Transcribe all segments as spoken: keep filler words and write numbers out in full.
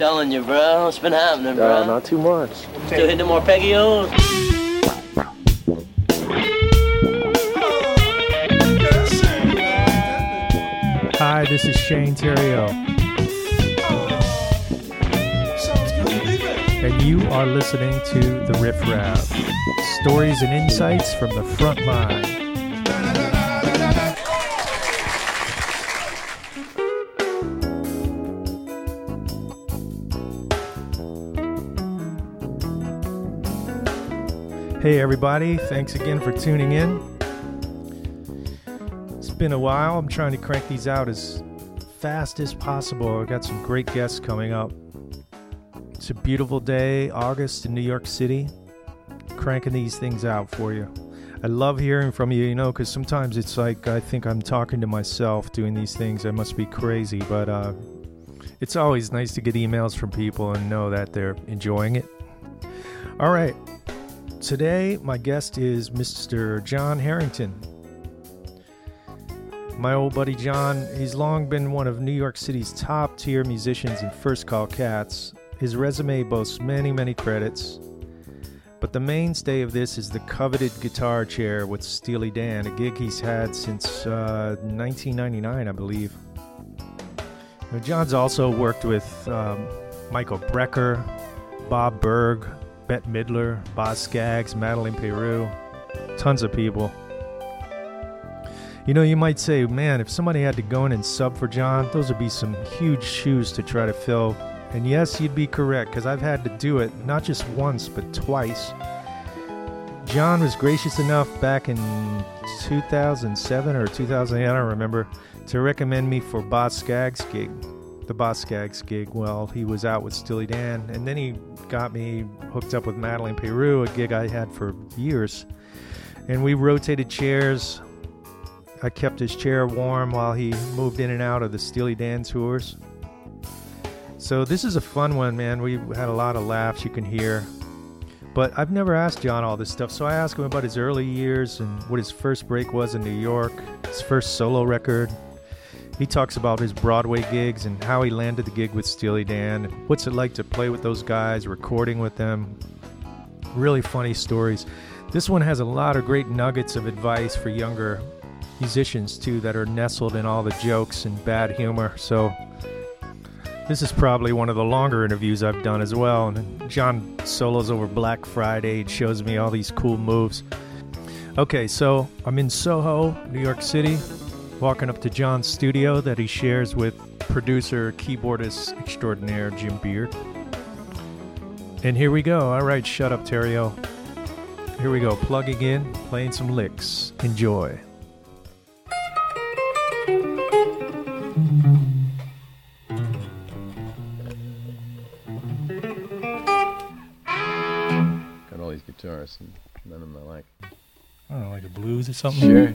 Telling you, bro. What's been happening, bro? Uh, not too much. Still hitting more Peggy-O's? Hi, this is Shane Theriault. And you are listening to The Riff Raff. Stories and insights from the front line. Hey everybody, thanks again for tuning in. It's been a while. I'm trying to crank these out as fast as possible. I've got some great guests coming up. It's a beautiful day, August in New York City. Cranking these things out for you. I love hearing from you, you know, because sometimes it's like I think I'm talking to myself doing these things. I must be crazy, but uh, it's always nice to get emails from people and know that they're enjoying it. All right. Today, my guest is Mister John Harrington. My old buddy John, he's long been one of New York City's top-tier musicians in First Call Cats. His resume boasts many, many credits. But the mainstay of this is the coveted guitar chair with Steely Dan, a gig he's had since uh, nineteen ninety-nine, I believe. Now, John's also worked with um, Michael Brecker, Bob Berg, Bette Midler, Boz Scaggs, Madeleine Peyroux, tons of people. You know, you might say, man, if somebody had to go in and sub for John, those would be some huge shoes to try to fill. And yes, you'd be correct, because I've had to do it not just once, but twice. John was gracious enough back in two thousand seven or two thousand eight, I don't remember, to recommend me for Boz Scaggs' gig. The Boz Scaggs gig, well, he was out with Steely Dan, and then he got me hooked up with Madeleine Peyroux, a gig I had for years, and we rotated chairs. I kept his chair warm while he moved in and out of the Steely Dan tours. So this is a fun one, man. We had a lot of laughs, you can hear, but I've never asked John all this stuff, so I asked him about his early years and what his first break was in New York, his first solo record. He talks about his Broadway gigs and how he landed the gig with Steely Dan. What's it like to play with those guys, recording with them. Really funny stories. This one has a lot of great nuggets of advice for younger musicians, too, that are nestled in all the jokes and bad humor. So this is probably one of the longer interviews I've done as well. And John solos over Black Friday. It shows me all these cool moves. Okay, so I'm in Soho, New York City. Walking up to John's studio that he shares with producer, keyboardist extraordinaire Jim Beard. And here we go. All right, shut up, Theriault. Here we go, plugging in, playing some licks. Enjoy. Got all these guitars, and none of them I like. I don't know, like a blues or something? Sure.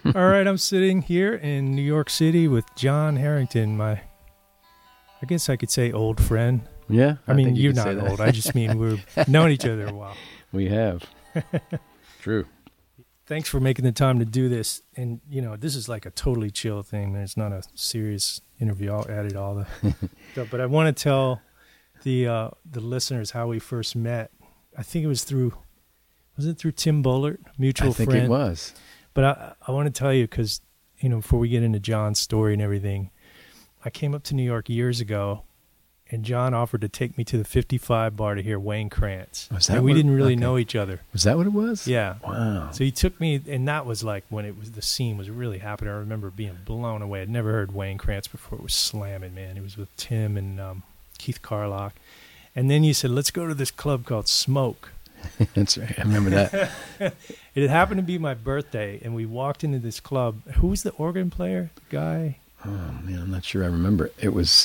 All right, I'm sitting here in New York City with John Harrington, my, I guess I could say old friend. Yeah. I, I mean, think you you're could say not that. old. I just mean we've known each other a while. We have. True. Thanks for making the time to do this. And, you know, this is like a totally chill thing, man. It's not a serious interview. I'll edit all the stuff. But I want to tell the uh, the listeners how we first met. I think it was through, was it through Tim Bullard, mutual I think friend? it was. But I, I want to tell you because, you know, before we get into John's story and everything, I came up to New York years ago, and John offered to take me to the fifty-five bar to hear Wayne Krantz. Was that and we what- didn't really okay. know each other. Was that what it was? Yeah. Wow. So he took me, and that was like when it was the scene was really happening. I remember being blown away. I'd never heard Wayne Krantz before. It was slamming, man. It was with Tim and um, Keith Carlock. And then you said, let's go to this club called Smoke. That's right. I remember that. It had happened to be my birthday, and we walked into this club. Who was the organ player? The guy? Oh, man, I'm not sure I remember. It was,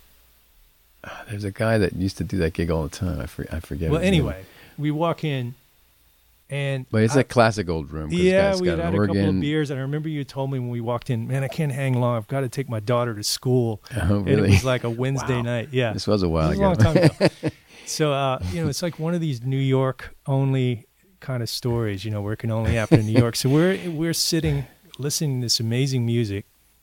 uh, there's a guy that used to do that gig all the time. I, for, I forget Well, his name. anyway, we walk in, and But it's I- a classic old room. 'cause yeah, it's we got had an had a couple of organ. beers, and I remember you told me when we walked in, man, I can't hang long. I've got to take my daughter to school. Oh, And it really? was like a Wednesday Wow. night. Yeah. This was a while This was ago. a long time ago. So, uh, you know, it's like one of these New York only kind of stories, you know, where it can only happen in New York. So we're we're sitting listening to this amazing music,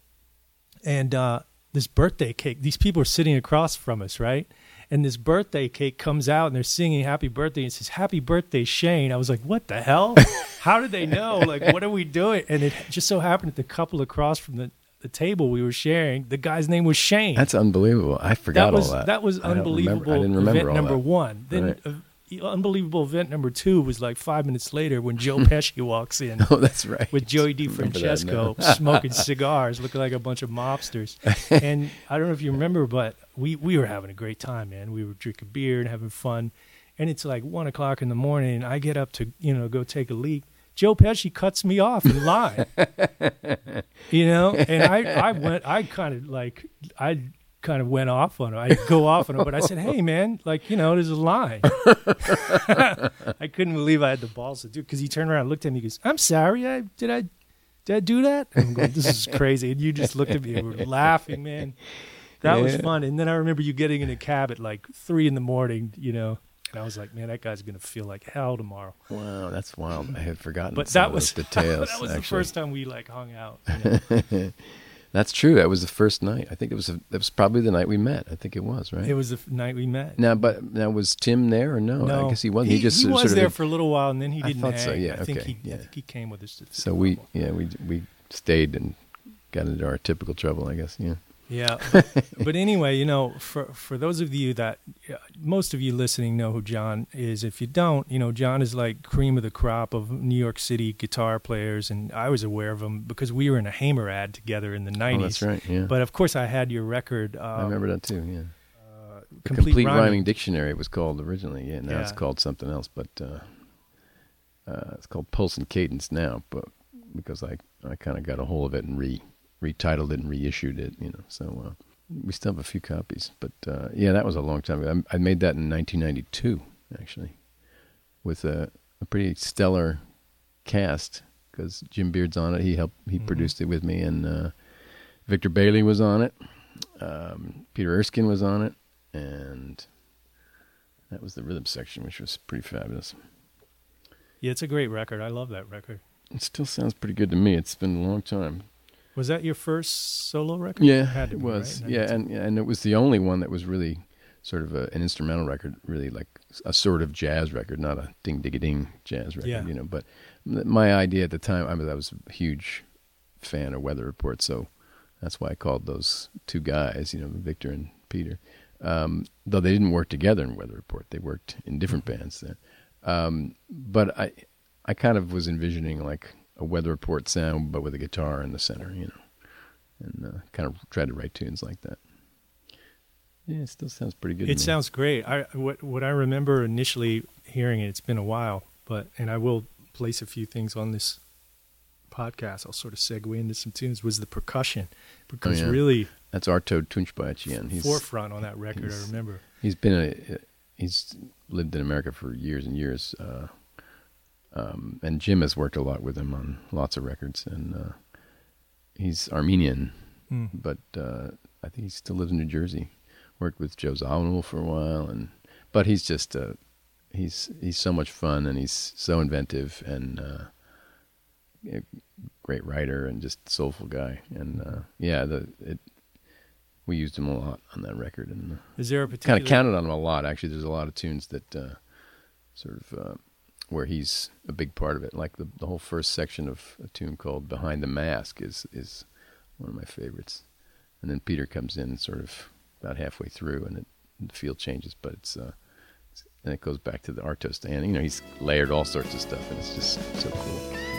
and uh, this birthday cake. These people are sitting across from us, right? And this birthday cake comes out, and they're singing "Happy Birthday." And it says "Happy Birthday, Shane." I was like, "What the hell? How did they know? Like, what are we doing?" And it just so happened that the couple across from the the table we were sharing, the guy's name was Shane. That's unbelievable. I forgot that was, all that. was I don't unbelievable. remember- I didn't remember event all number that. one. Then Right. uh, unbelievable event number two was like five minutes later when Joe Pesci walks in Oh, that's right. with Joey Remember that DiFrancesco now. smoking cigars, looking like a bunch of mobsters. And I don't know if you remember, but we, we were having a great time, man. We were drinking beer and having fun. And it's like one o'clock in the morning, and I get up to, you know, go take a leak. Joe Pesci cuts me off in line, you know, and I, I went, I kind of like, I kind of went off on him. I go off on him, but I said, hey, man, like, you know, there's a line. I couldn't believe I had the balls to do it because he turned around and looked at me and he goes, I'm sorry, I, did I did I do that? And I'm going, this is crazy. And you just looked at me and were laughing, man. That was Yeah. fun. And then I remember you getting in a cab at like three in the morning, you know. And I was like, man, that guy's going to feel like hell tomorrow. Wow, that's wild. I had forgotten But some that of was those details. that was the actually. first time we like hung out. You know? That's true. That was the first night. I think it was. A, that was probably the night we met. I think it was, right? It was the f- night we met. Now, but now was Tim there or no? No, I guess he wasn't. He, just he sort was of there for a little while, and then he I didn't thought hang. so, yeah, I think okay, he, yeah. I think he came with us. To So we, yeah, we we stayed and got into our typical trouble, I guess. Yeah. Yeah, but, but anyway, you know, for for those of you that uh, most of you listening know who John is. If you don't, you know, John is like cream of the crop of New York City guitar players, and I was aware of him because we were in a Hamer ad together in the Oh, nineties. that's right. Yeah. But of course, I had your record. Um, I remember that too. Yeah. uh, The complete, Complete rhyming. Rhyming Dictionary it was called originally. Yeah. Now it's Yeah. called something else, but uh, uh, it's called Pulse and Cadence now. But because I I kind of got a hold of it and re retitled it and reissued it, you know. So. Uh, We still have a few copies, but uh, yeah, that was a long time ago. I, I made that in nineteen ninety-two, actually, with a, a pretty stellar cast because Jim Beard's on it. He helped, he Mhm. produced it with me, and uh, Victor Bailey was on it. Um, Peter Erskine was on it, and that was the rhythm section, which was pretty fabulous. Yeah, it's a great record. I love that record. It still sounds pretty good to me. It's been a long time. Was that your first solo record? Yeah, Had to it be, was. right? Yeah, and and it was the only one that was really sort of a, an instrumental record, really like a sort of jazz record, not a ding ding ding jazz record, Yeah. you know. But m- my idea at the time, I, mean, I was a huge fan of Weather Report, so that's why I called those two guys, you know, Victor and Peter. Um, though they didn't work together in Weather Report, they worked in different bands then. Um, but I, I kind of was envisioning like a Weather Report sound, but with a guitar in the center, you know, and uh, kind of tried to write tunes like that. Yeah, it still sounds pretty good. It to me. sounds great. I what what I remember initially hearing it. It's been a while, but and I will place a few things on this podcast. I'll sort of segue into some tunes. Was the percussion because Oh, yeah. really That's Arto Tunchbachian. He's forefront on that record. I he's- remember. he's been a he's lived in America for years and years, uh, um, and Jim has worked a lot with him on lots of records, and uh, he's Armenian, Mm. but uh, I think he still lives in New Jersey. Worked with Joe Zawinul for a while, and but he's just uh, he's he's so much fun, and he's so inventive, and uh, a great writer, and just soulful guy. And uh, yeah, the it, we used him a lot on that record, and uh, Is there a particular... kind of counted on him a lot. Actually, there's a lot of tunes that uh, sort of uh, where he's a big part of it. Like the the whole first section of a tune called "Behind the Mask" is is one of my favorites. And then Peter comes in sort of about halfway through, and it, the feel changes, but it's uh, it's, and it goes back to the Artos, and you know he's layered all sorts of stuff, and it's just so cool.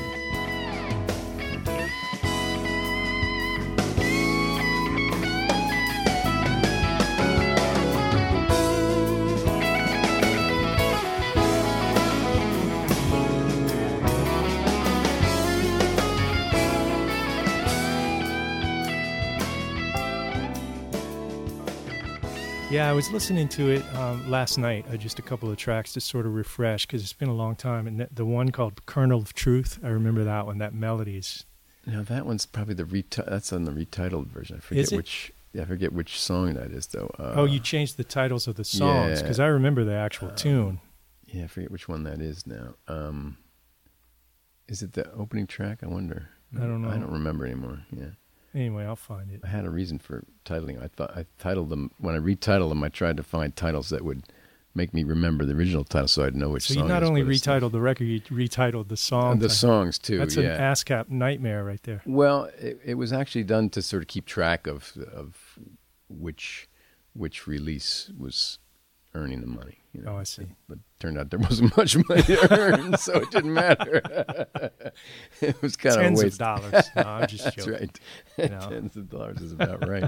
Yeah, I was listening to it um, last night, uh, just a couple of tracks to sort of refresh, because it's been a long time. And th- the one called Kernel of Truth, I remember that one, that melody is... Now that one's probably the reti- that's on the retitled version. I forget Is it? which yeah, I forget which song that is though. Uh, oh, you changed the titles of the songs, yeah. because I remember the actual Uh, tune. Yeah, I forget which one that is now. Um, is it the opening track? I wonder. I don't know. I don't remember anymore. Yeah. Anyway, I'll find it. I had a reason for titling. I thought I titled them when I retitled them. I tried to find titles that would make me remember the original title, so I'd know which. So song you not it is, only but it's retitled the record, you retitled the song. not- the title. songs too. That's yeah. an ASCAP nightmare right there. Well, it, it was actually done to sort of keep track of of which which release was earning the money. You know? Oh, I see. But it turned out there wasn't much money to earn, so it didn't matter. It was kind Tens of a of waste. dollars. No, I'm just That's joking. right. You know. Tens of dollars is about right.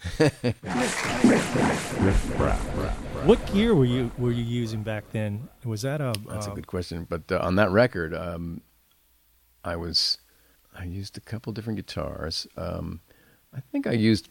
What gear were you were you using back then? Was that a? That's a um, good question. But uh, on that record, um, I was I used a couple different guitars. Um, I think I used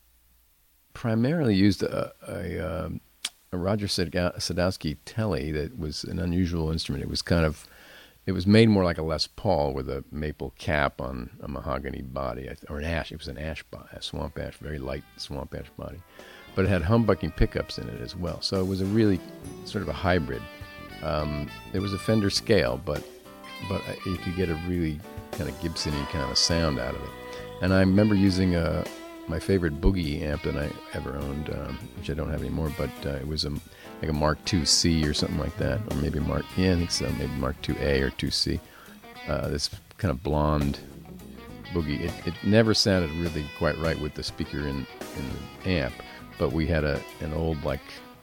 primarily used a a, um, a Roger Sadga- Sadowski Telly that was an unusual instrument. It was kind of it was made more like a Les Paul with a maple cap on a mahogany body, or an ash. It was an ash, bo- a swamp ash, very light swamp ash body. But it had humbucking pickups in it as well. So it was a really sort of a hybrid. Um, it was a Fender scale, but but you could get a really kind of Gibson-y kind of sound out of it. And I remember using a, my favorite Boogie amp that I ever owned, um, which I don't have anymore, but uh, it was a, like a Mark two C or something like that, or maybe Mark, yeah, I think so, maybe Mark two A or two C. Uh, this kind of blonde Boogie. It, it never sounded really quite right with the speaker in, in the amp. But we had a an old like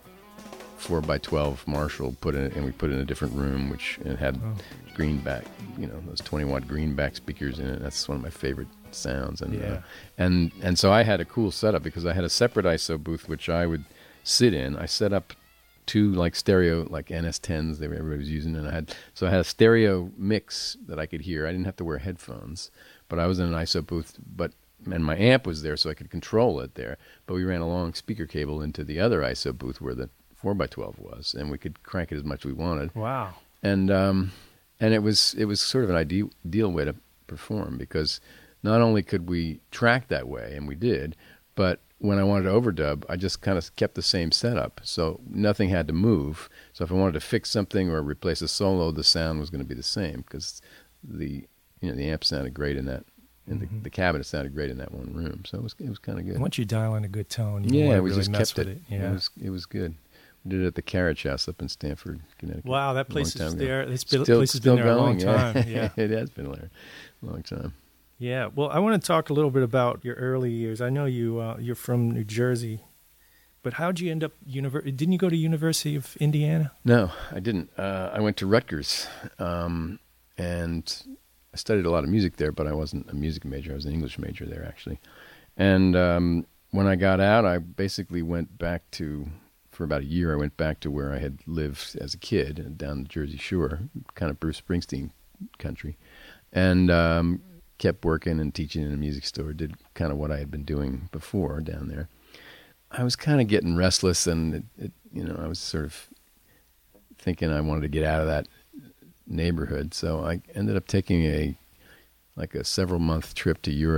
four by twelve Marshall put in, and we put it in a different room, which it had Oh. greenback, you know, those twenty watt greenback speakers in it. That's one of my favorite sounds. And Yeah. uh, and and so I had a cool setup because I had a separate I S O booth which I would sit in. I set up two like stereo like N S tens that everybody was using, and I had so I had a stereo mix that I could hear. I didn't have to wear headphones, but I was in an I S O booth, but. And my amp was there, so I could control it there. But we ran a long speaker cable into the other I S O booth where the four by twelve was, and we could crank it as much as we wanted. Wow. And um, and it was it was sort of an ideal, ideal way to perform because not only could we track that way, and we did, but when I wanted to overdub, I just kind of kept the same setup, so nothing had to move. So if I wanted to fix something or replace a solo, the sound was going to be the same because the you know the amp sounded great in that. And the, Mhm. the cabinet sounded great in that one room, so it was it was kind of good. Once you dial in a good tone, you Yeah, wanna we really just mess kept with it. it. Yeah. It was it was good. We did it at the Carriage House up in Stamford, Connecticut. Wow, that a place long is time ago. there. This been- Still, place has still been there going, a long yeah. time. Yeah. It has been there a long time. Yeah. Well, I want to talk a little bit about your early years. I know you uh, you're from New Jersey, but how'd you end up univer- Didn't you go to University of Indiana? No, I didn't. Uh, I went to Rutgers, um, and I studied a lot of music there, but I wasn't a music major. I was an English major there, actually. And um, when I got out, I basically went back to, for about a year, I went back to where I had lived as a kid, down the Jersey Shore, kind of Bruce Springsteen country, and um, kept working and teaching in a music store, did kind of what I had been doing before down there. I was kind of getting restless, and, it, it, you know, I was sort of thinking I wanted to get out of that neighborhood, so I ended up taking a like a several month trip to Europe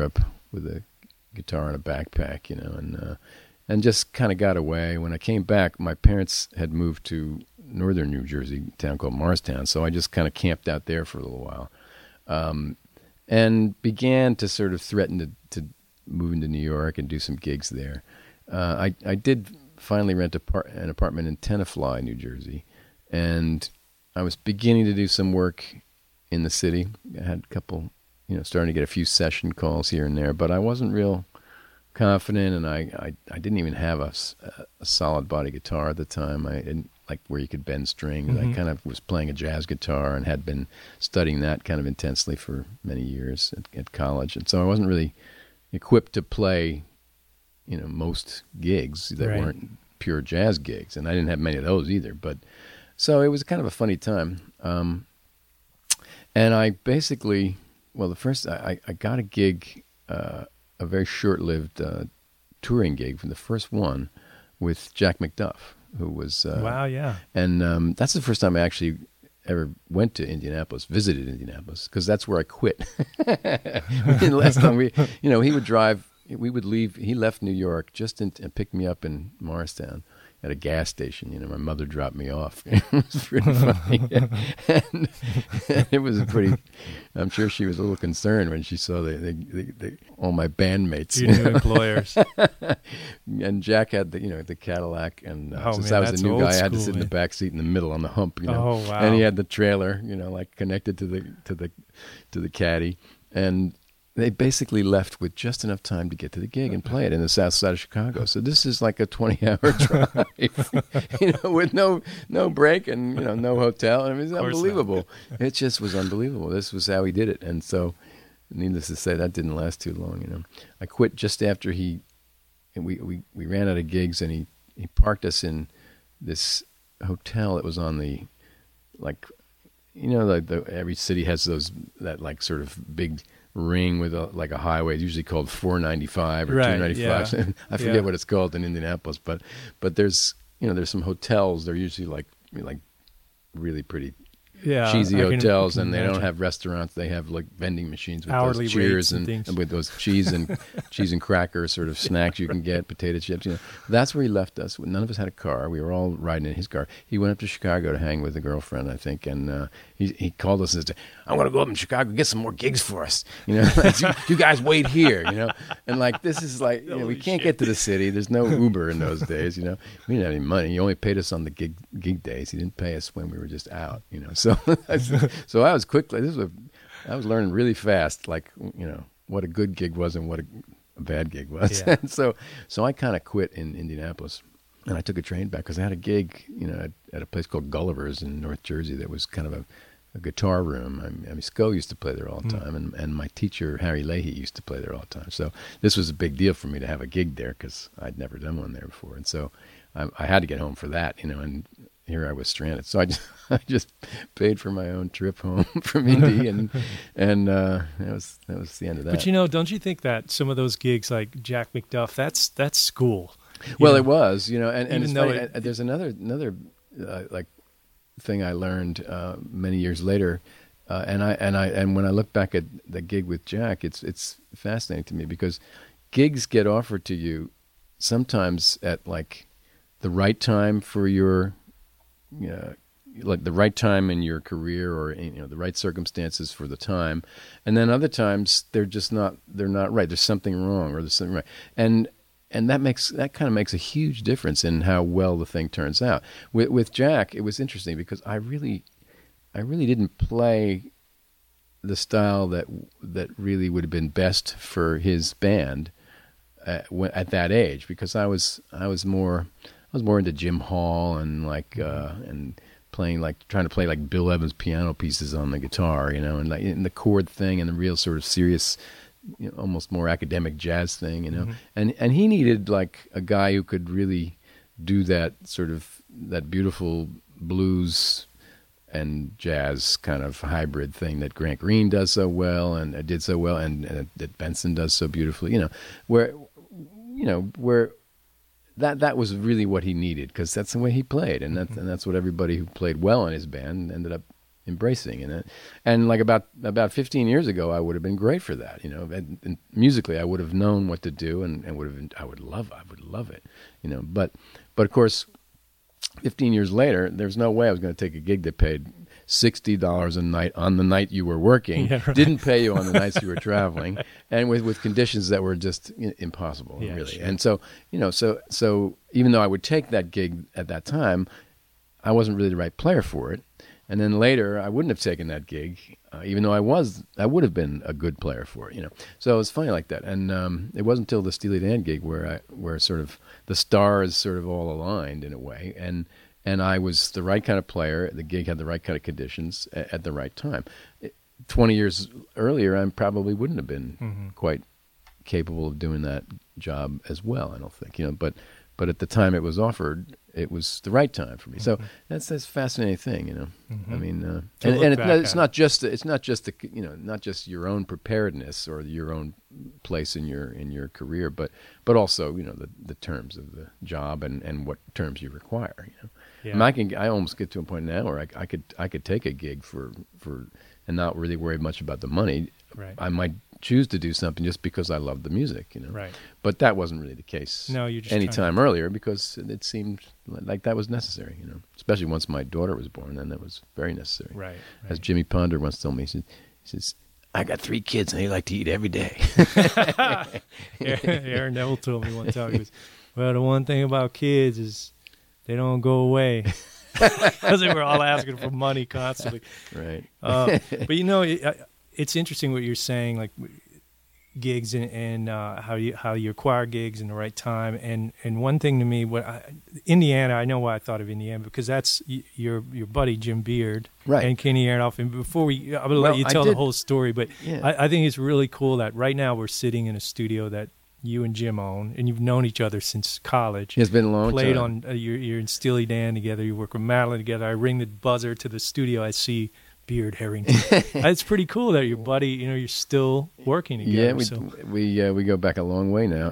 with a guitar and a backpack, you know, and uh, and just kind of got away. When I came back, my parents had moved to northern New Jersey, a town called Morristown, so I just kind of camped out there for a little while, um, and began to sort of threaten to, to move into New York and do some gigs there. Uh, I I did finally rent a par- an apartment in Tenafly, New Jersey, and I was beginning to do some work in the city. I had a couple, you know, starting to get a few session calls here and there, but I wasn't real confident, and I, I, I didn't even have a, a solid body guitar at the time. I didn't like where you could bend strings. Mm-hmm. I kind of was playing a jazz guitar and had been studying that kind of intensely for many years at, at college, and so I wasn't really equipped to play, you know, most gigs that right. weren't pure jazz gigs, and I didn't have many of those either. But so it was kind of a funny time, um, and I basically, well, the first I, I got a gig. Uh, a very short-lived uh, touring gig from the first one with Jack McDuff, who was... Uh, wow, yeah. And um, that's the first time I actually ever went to Indianapolis, visited Indianapolis, because that's where I quit. The last time we... You know, he would drive... We would leave... He left New York just in, and picked me up in Morristown at a gas station. You know, my mother dropped me off. It was pretty funny. and, and it was a pretty... I'm sure she was a little concerned when she saw the, the, the, the all my bandmates. Your new employers. And Jack had the, you know, the Cadillac, and uh, oh, since man, I was the new guy, I had to sit man. in the back seat in the middle on the hump, you know. Oh, wow. And he had the trailer, you know, like connected to the to the to the caddy, and they basically left with just enough time to get to the gig and play it in the south side of Chicago. So this is like a twenty-hour drive, you know, with no no break and, you know, no hotel. I mean, it's unbelievable. It just was unbelievable. This was how he did it. And so, needless to say, that didn't last too long, you know. I quit just after he, and we, we, we ran out of gigs, and he, he parked us in this hotel that was on the, like, you know, like the, every city has those, that like sort of big ring with a, like a highway. It's usually called four ninety-five or right, two ninety-five. Yeah. I forget yeah. what it's called in Indianapolis, but but there's, you know, there's some hotels. They're usually like like really pretty yeah, cheesy I can- hotels, can and they don't imagine. have restaurants. They have like vending machines with Hourly those cheers rates and and, things. and with those cheese and cheese and cracker sort of snacks you can get, potato chips. You know, that's where he left us. None of us had a car. We were all riding in his car. He went up to Chicago to hang with a girlfriend, I think, and uh, he he called us and said, "I'm going to go up in Chicago and get some more gigs for us. You know, like, you, you guys wait here. You know, and like this is like, you know, we can't get to the city. There's no Uber in those days. You know, we didn't have any money. He only paid us on the gig gig days. He didn't pay us when we were just out. You know, so so I was quickly. This was I was learning really fast, like, you know, what a good gig was and what a, a bad gig was. Yeah. And so so I kind of quit in Indianapolis. And I took a train back because I had a gig, you know, at, at a place called Gulliver's in North Jersey that was kind of a, a guitar room. I mean, I mean, Sco used to play there all the time, mm. and, and my teacher, Harry Leahy, used to play there all the time. So this was a big deal for me to have a gig there because I'd never done one there before. And so I, I had to get home for that, you know, and here I was stranded. So I just, I just paid for my own trip home from Indy, and and uh, that was that was the end of that. But, you know, don't you think that some of those gigs like Jack McDuff, that's that's school? Well, know? it was, you know, and, and Even it's though funny, it- uh, there's another another uh, like thing I learned uh, many years later, uh, and I and I and when I look back at the gig with Jack, it's it's fascinating to me because gigs get offered to you sometimes at like the right time for your, you know, like the right time in your career, or, you know, the right circumstances for the time, and then other times they're just not they're not right. There's something wrong, or there's something right, and and that makes that kind of makes a huge difference in how well the thing turns out. With with Jack, it was interesting because I really, I really didn't play the style that that really would have been best for his band at, at that age, because I was I was more I was more into Jim Hall and like uh, and playing like trying to play like Bill Evans piano pieces on the guitar, you know, and like in the chord thing and the real sort of serious, you know, almost more academic jazz thing, you know. Mm-hmm. And and he needed like a guy who could really do that sort of that beautiful blues and jazz kind of hybrid thing that Grant Green does so well and uh, did so well, and, and that Benson does so beautifully, you know, where you know where that that was really what he needed, because that's the way he played, and that's and that's what everybody who played well in his band ended up embracing. And, and like about, about fifteen years ago, I would have been great for that, you know, and, and musically I would have known what to do and, and would have been, I would love, I would love it, you know, but, but of course, fifteen years later, there's no way I was going to take a gig that paid sixty dollars a night on the night you were working, yeah, right. didn't pay you on the nights you were traveling, right. and with, with conditions that were just you know, impossible, yeah, really. Sure. And so, you know, so so even though I would take that gig at that time, I wasn't really the right player for it. And then later, I wouldn't have taken that gig, uh, even though I was, I would have been a good player for it, you know. So it was funny like that. And um, it wasn't until the Steely Dan gig where I, where sort of the stars sort of all aligned in a way, and and I was the right kind of player. The gig had the right kind of conditions at, at the right time. It, Twenty years earlier, I probably wouldn't have been mm-hmm. quite capable of doing that job as well. I don't think, you know, but. But at the time it was offered, it was the right time for me. Mm-hmm. So that's that's a fascinating thing, you know. Mm-hmm. I mean, uh, To and, look and it, back no, it's at not just it's not just the you know not just your own preparedness or your own place in your in your career, but but also you know the, the terms of the job and, and what terms you require. You know, Yeah. I, mean, I can I almost get to a point now where I, I could I could take a gig for for and not really worry much about the money. Right. I might choose to do something just because I love the music, you know. Right. But that wasn't really the case. No, you just any trying time earlier because it seemed like that was necessary, you know. Especially once my daughter was born, then that was very necessary. Right. right. As Jimmy Ponder once told me, he said, he says, "I got three kids and they like to eat every day." Aaron Neville told me one time, he goes, "Well, the one thing about kids is they don't go away." Because they were all asking for money constantly. Right. Uh, but you know, it, it's interesting what you're saying, like gigs and, and uh, how you how you acquire gigs in the right time. And, and one thing to me, what I, Indiana, I know why I thought of Indiana because that's y- your your buddy Jim Beard Right. and Kenny Aronoff. And before we, I'm gonna Well, let you I tell the did- whole story, but Yeah. I, I think it's really cool that right now we're sitting in a studio that you and Jim own, and you've known each other since college. It's been a long Played time. on, uh, you're, you're in Steely Dan together. You work with Madeline together. I ring the buzzer to the studio. I see Beard Harrington. It's pretty cool that your buddy, you know, you're still working together. Yeah, we so. we uh, we go back a long way now.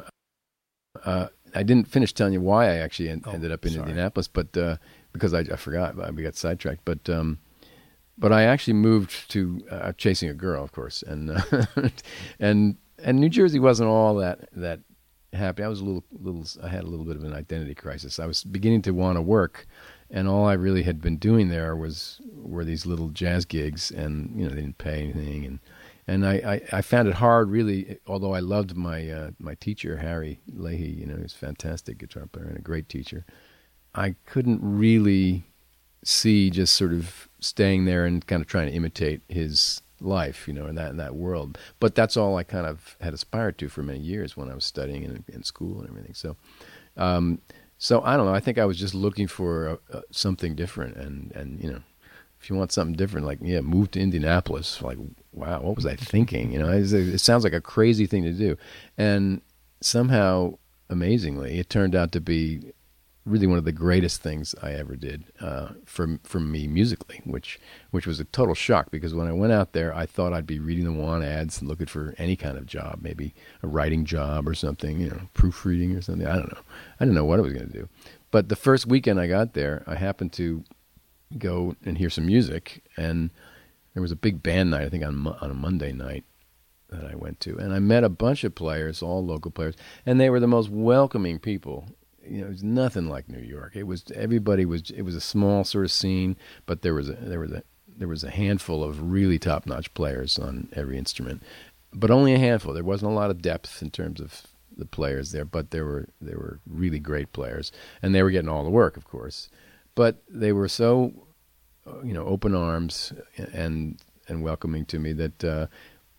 Uh, I didn't finish telling you why I actually en- Oh, ended up in sorry. Indianapolis, but uh, because I, I forgot, we got sidetracked. But um, but I actually moved to uh, chasing a girl, of course, and uh, and and New Jersey wasn't all that that happy. I was a little little. I had a little bit of an identity crisis. I was beginning to want to work. And all I really had been doing there was were these little jazz gigs, and you know they didn't pay anything, and and I, I, I found it hard really. Although I loved my uh, my teacher Harry Leahy, you know, he was a fantastic guitar player and a great teacher. I couldn't really see just sort of staying there and kind of trying to imitate his life, you know, in that in that world. But that's all I kind of had aspired to for many years when I was studying in, in school and everything. So. Um, So I don't know. I think I was just looking for a, a, something different, and, and you know, if you want something different, like yeah, move to Indianapolis. Like, wow, what was I thinking? You know, it, it sounds like a crazy thing to do, and somehow, amazingly, it turned out to be really one of the greatest things I ever did uh, for for me musically, which which was a total shock because when I went out there, I thought I'd be reading the want ads and looking for any kind of job, maybe a writing job or something, you know, proofreading or something. I don't know. I didn't know what I was going to do. But the first weekend I got there, I happened to go and hear some music, and there was a big band night, I think on on a Monday night that I went to, and I met a bunch of players, all local players, and they were the most welcoming people. You know, it was nothing like New York. It was everybody was. It was a small sort of scene, but there was a there was a there was a handful of really top-notch players on every instrument, but only a handful. There wasn't a lot of depth in terms of the players there, but there were there were really great players, and they were getting all the work, of course. But they were so, you know, open arms and and welcoming to me that uh,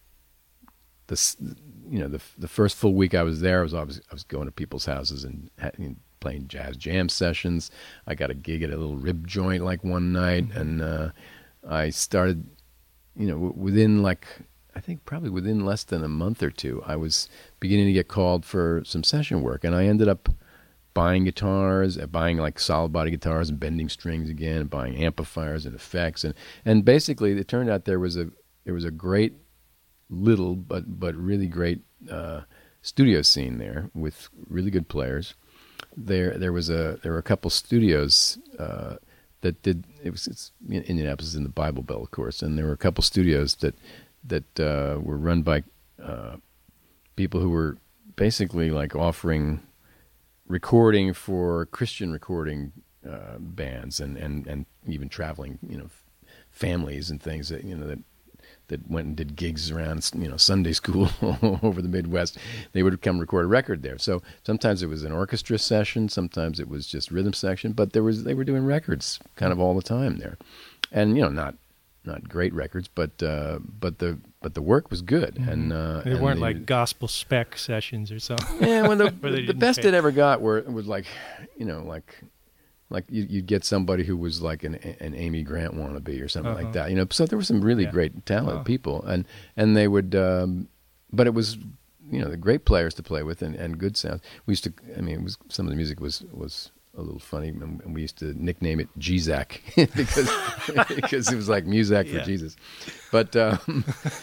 the you know the the first full week I was there, I was I was, I was going to people's houses and, and playing jazz jam sessions. I got a gig at a little rib joint like one night, mm-hmm. and uh, I started, you know, within like I think probably within less than a month or two, I was beginning to get called for some session work, and I ended up buying guitars, buying like solid body guitars and bending strings again, and buying amplifiers and effects, and and basically it turned out there was a there was a great little but but really great uh, studio scene there with really good players. There there was a there were a couple studios uh, that did it was it's Indianapolis is in the Bible Belt, of course, and there were a couple studios that that uh, were run by uh, people who were basically like offering recording for Christian recording uh, bands and, and, and even traveling, you know, families and things that, you know, that that went and did gigs around, you know, Sunday school over the Midwest. They would come record a record there. So sometimes it was an orchestra session, sometimes it was just rhythm section, but there was they were doing records kind of all the time there, and you know, not not great records, but uh, but the but the work was good, mm-hmm. and uh, they and weren't they, like gospel spec sessions or something. Yeah, well, the, the the best pay. it ever got were was like, you know, like. Like you, you'd get somebody who was like an an Amy Grant wannabe or something uh-huh. like that, you know. So there were some really yeah. great, talented wow. people, and and they would, um, but it was, you know, the great players to play with and, and good sounds. We used to, I mean, it was some of the music was was a little funny, and we used to nickname it G-Zac because because it was like Muzak for yeah. Jesus, but um,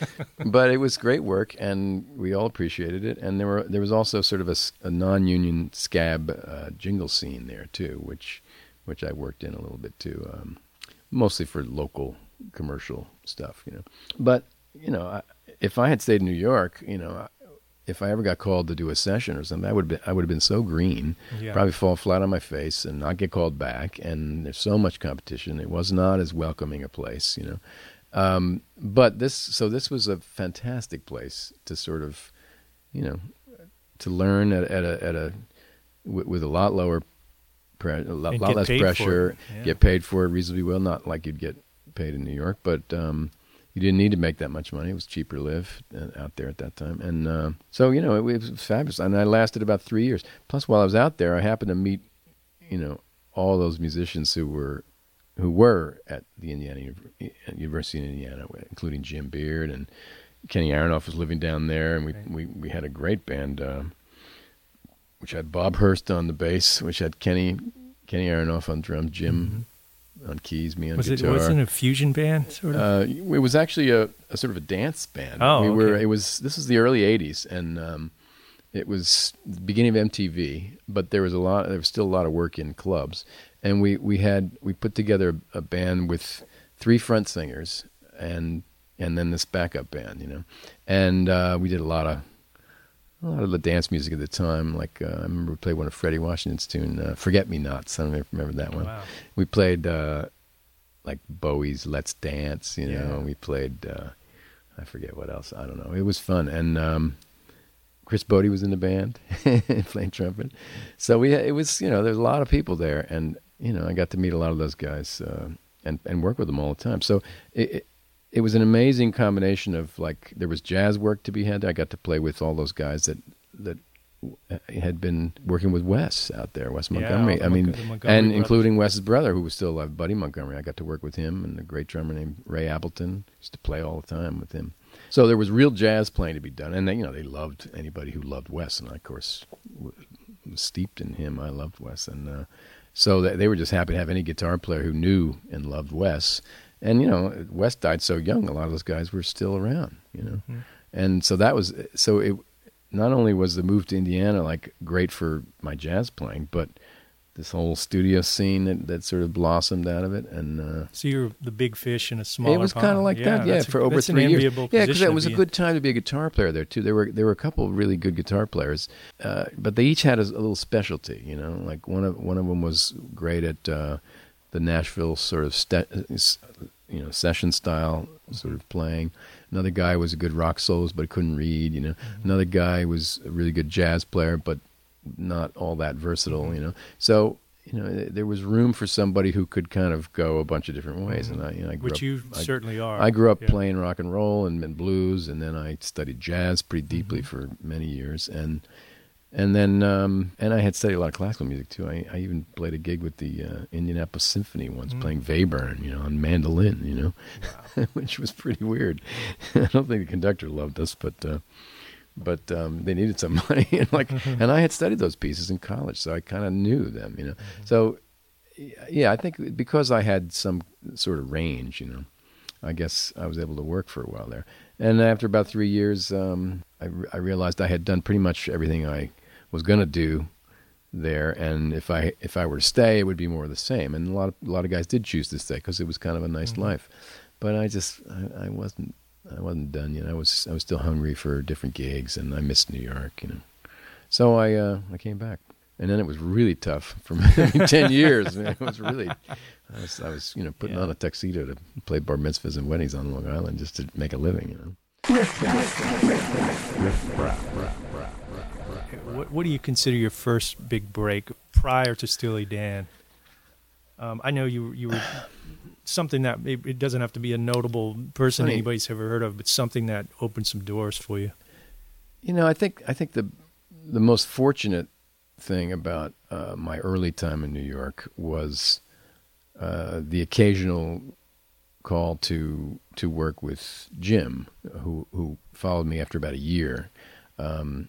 but it was great work, and we all appreciated it. And there were there was also sort of a, a non-union scab uh, jingle scene there too, which. which I worked in a little bit too, um, mostly for local commercial stuff, you know. But, you know, I, if I had stayed in New York, you know, if I ever got called to do a session or something, I would have been, I would have been so green, yeah. probably fall flat on my face and not get called back. And there's so much competition. It was not as welcoming a place, you know. Um, but this, so this was a fantastic place to sort of, you know, to learn at, at a, at a, with, with a lot lower a lot, lot less pressure, yeah. get paid for it reasonably well, not like you'd get paid in New York, but um, you didn't need to make that much money. It was cheaper to live out there at that time. And uh, so, you know, it, it was fabulous. And I lasted about three years. Plus, while I was out there, I happened to meet, you know, all those musicians who were who were at the Indiana University in Indiana, including Jim Beard, and Kenny Aronoff was living down there, and we, right. we, we had a great band, uh, which had Bob Hurst on the bass, which had Kenny Kenny Aronoff on drums, Jim mm-hmm. on keys, me on was guitar. It, was it a fusion band, sort of? Uh, it was actually a, a sort of a dance band. Oh, we okay. were. It was. This was the early eighties, and um, it was the beginning of M T V. But there was a lot. There was still a lot of work in clubs, and we, we had we put together a band with three front singers and and then this backup band, you know, and uh, we did a lot of. A lot of the dance music at the time, like uh, I remember we played one of Freddie Washington's tune, uh, "Forget Me Nots." I don't know if you remember that one. Wow. We played uh, like Bowie's "Let's Dance," you know. Yeah. We played uh, I forget what else. I don't know. It was fun, and um, Chris Bodie was in the band playing trumpet. So we it was you know there's a lot of people there, and you know I got to meet a lot of those guys uh, and and work with them all the time. So it. it It was an amazing combination of, like, there was jazz work to be had. I got to play with all those guys that that had been working with Wes out there, Wes Montgomery. Yeah, I mean, Montgomery and brothers. including Wes's brother, who was still alive, Buddy Montgomery. I got to work with him, and a great drummer named Ray Appleton. Used to play all the time with him. So there was real jazz playing to be done, and they, you know, they loved anybody who loved Wes, and I, of course, was steeped in him. I loved Wes, and uh, so they, they were just happy to have any guitar player who knew and loved Wes. And, you know, Wes died so young, a lot of those guys were still around, you know. Mm-hmm. And so that was, so it, not only was the move to Indiana, like, great for my jazz playing, but this whole studio scene that, that sort of blossomed out of it. And uh, so you're the big fish in a smaller It was kind of like yeah, that, yeah, for a, over that's three an years. enviable Yeah, because position it was to a be good time to be a guitar player there, too. There were there were a couple of really good guitar players, uh, but they each had a, a little specialty, you know. Like, one of, one of them was great at uh, the Nashville sort of... St- you know, session style sort of playing. Another guy was a good rock soloist, but couldn't read, you know. Mm-hmm. Another guy was a really good jazz player, but not all that versatile, mm-hmm. you know. So, you know, there was room for somebody who could kind of go a bunch of different ways. Mm-hmm. And I, you know, I grew Which up, you I, certainly are. I grew up yeah. playing rock and roll and, and blues, and then I studied jazz pretty deeply mm-hmm. for many years. And And then, um, and I had studied a lot of classical music too. I, I even played a gig with the uh, Indianapolis Symphony once, mm. playing Webern, you know, on mandolin, you know, wow. which was pretty weird. I don't think the conductor loved us, but uh, but um, they needed some money, and like, and I had studied those pieces in college, so I kind of knew them, you know. Mm-hmm. So, yeah, I think because I had some sort of range, you know, I guess I was able to work for a while there. And after about three years, um, I, I realized I had done pretty much everything I was going to do there, and if I if I were to stay, it would be more of the same. And a lot of a lot of guys did choose to stay because it was kind of a nice Mm-hmm. life. But I just I, I wasn't I wasn't done yet. I was I was still hungry for different gigs, and I missed New York, you know. So I uh, I came back, and then it was really tough for me. ten years, man. It was really. I was I was you know putting Yeah. on a tuxedo to play bar mitzvahs and weddings on Long Island just to make a living, you know. What, what do you consider your first big break prior to Steely Dan? Um, I know you you were something that it, it doesn't have to be a notable person Funny. anybody's ever heard of, but something that opened some doors for you. You know, I think I think the the most fortunate thing about uh, my early time in New York was uh, the occasional call to to work with Jim, who who followed me after about a year um,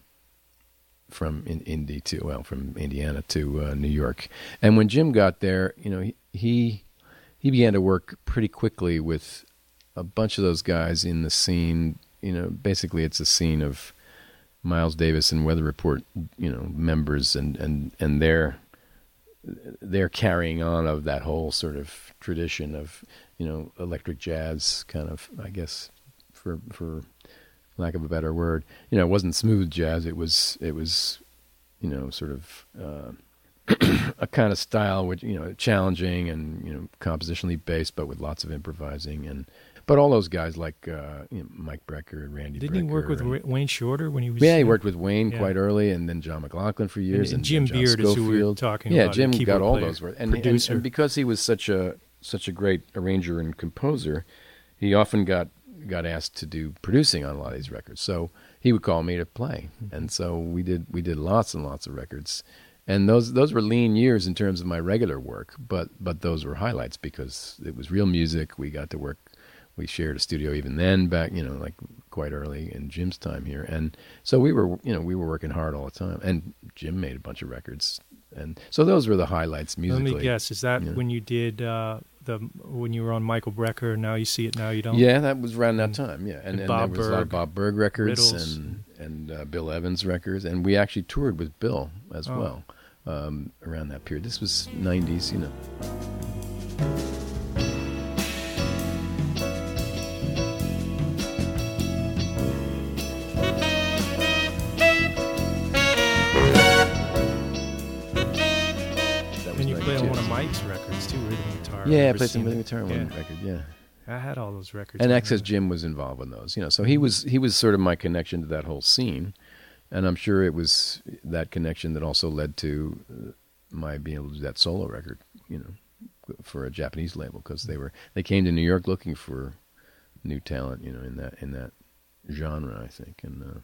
from in, Indy to well from Indiana to uh, New York. And when Jim got there, you know, he, he he began to work pretty quickly with a bunch of those guys in the scene. You know, basically it's a scene of Miles Davis and Weather Report, you know, members and, and, and their their carrying on of that whole sort of tradition of, you know, electric jazz kind of, I guess, for for lack of a better word. You know, it wasn't smooth jazz. It was it was, you know, sort of uh, a kind of style which, you know, challenging and, you know, compositionally based, but with lots of improvising. And but all those guys like uh, you know, Mike Brecker and Randy Didn't he work Brecker with and- Wa- Wayne Shorter when he was? Yeah, he worked with Wayne Yeah. quite early, and then John McLaughlin for years, And and, Jim John Beard is who we were Schofield. talking yeah, about, the Jim got keyboard all player, those words, and, and, producer. and because he was such a such a great arranger and composer, he often got got asked to do producing on a lot of these records. So he would call me to play, and so we did we did lots and lots of records, and those those were lean years in terms of my regular work, but but those were highlights because it was real music. We got to work. We shared a studio even then, back, you know, like quite early in Jim's time here. And so we were, you know, we were working hard all the time. And Jim made a bunch of records. And so those were the highlights musically. Let me guess. Is that Yeah. when you did uh, the when you were on Michael Brecker? Now you see it. Now you don't. Yeah, that was around that And- time, yeah. And, and and Bob there was a lot of Berg, Bob Berg records Riddles. and, and uh, Bill Evans records. And we actually toured with Bill as Oh. well um, around that period. This was nineties, you know. That was And you played on ninety-two. one of Mike's records too, rhythm guitar. I've Yeah, I never played some seen rhythm it. guitar on Yeah. one record, yeah. I had all those records. And I Access remember. Jim was involved in those, you know. So he was he was sort of my connection to that whole scene, and I'm sure it was that connection that also led to uh, my being able to do that solo record, you know, for a Japanese label, because they were they came to New York looking for new talent, you know, in that in that genre, I think, and uh,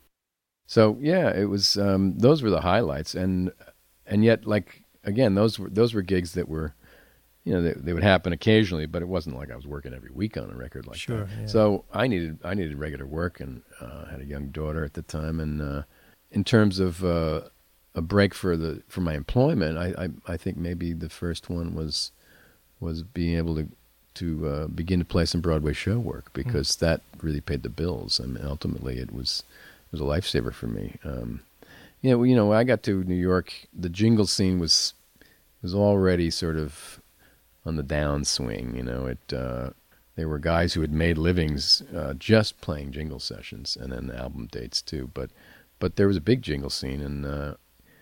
so yeah, it was um, those were the highlights, and and yet like again, those were those were gigs that were. You know, they, they would happen occasionally, but it wasn't like I was working every week on a record like Sure, that. yeah. So I needed I needed regular work, and uh, had a young daughter at the time. And uh, in terms of uh, a break for the for my employment, I, I I think maybe the first one was was being able to to uh, begin to play some Broadway show work, because that really paid the bills. I mean, ultimately, it was it was a lifesaver for me. Um, you know, you know, when I got to New York, the jingle scene was was already sort of on the downswing. You know, it uh, there were guys who had made livings uh, just playing jingle sessions, and then album dates too. But but there was a big jingle scene in uh,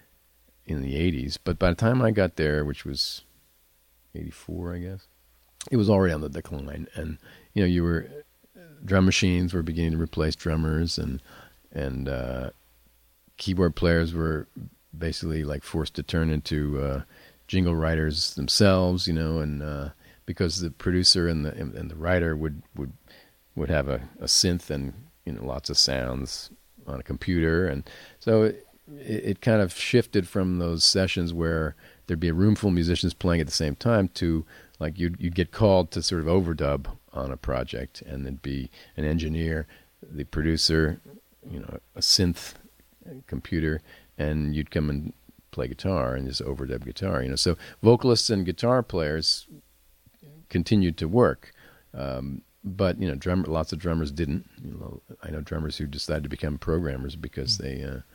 in the eighties. But by the time I got there, which was eighty-four, I guess, it was already on the decline. And you know, you were drum machines were beginning to replace drummers, and and uh, keyboard players were basically like forced to turn into uh, jingle writers themselves, you know, and uh, because the producer and the and, and the writer would would would have a, a synth and, you know, lots of sounds on a computer, and so it, it kind of shifted from those sessions where there'd be a room full of musicians playing at the same time to like you'd you'd get called to sort of overdub on a project, and there'd be an engineer, the producer, you know, a synth computer, and you'd come and play guitar and just overdub guitar, you know. So vocalists and guitar players continued to work, um, but you know, drum, lots of drummers didn't. You know, I know drummers who decided to become programmers because they uh,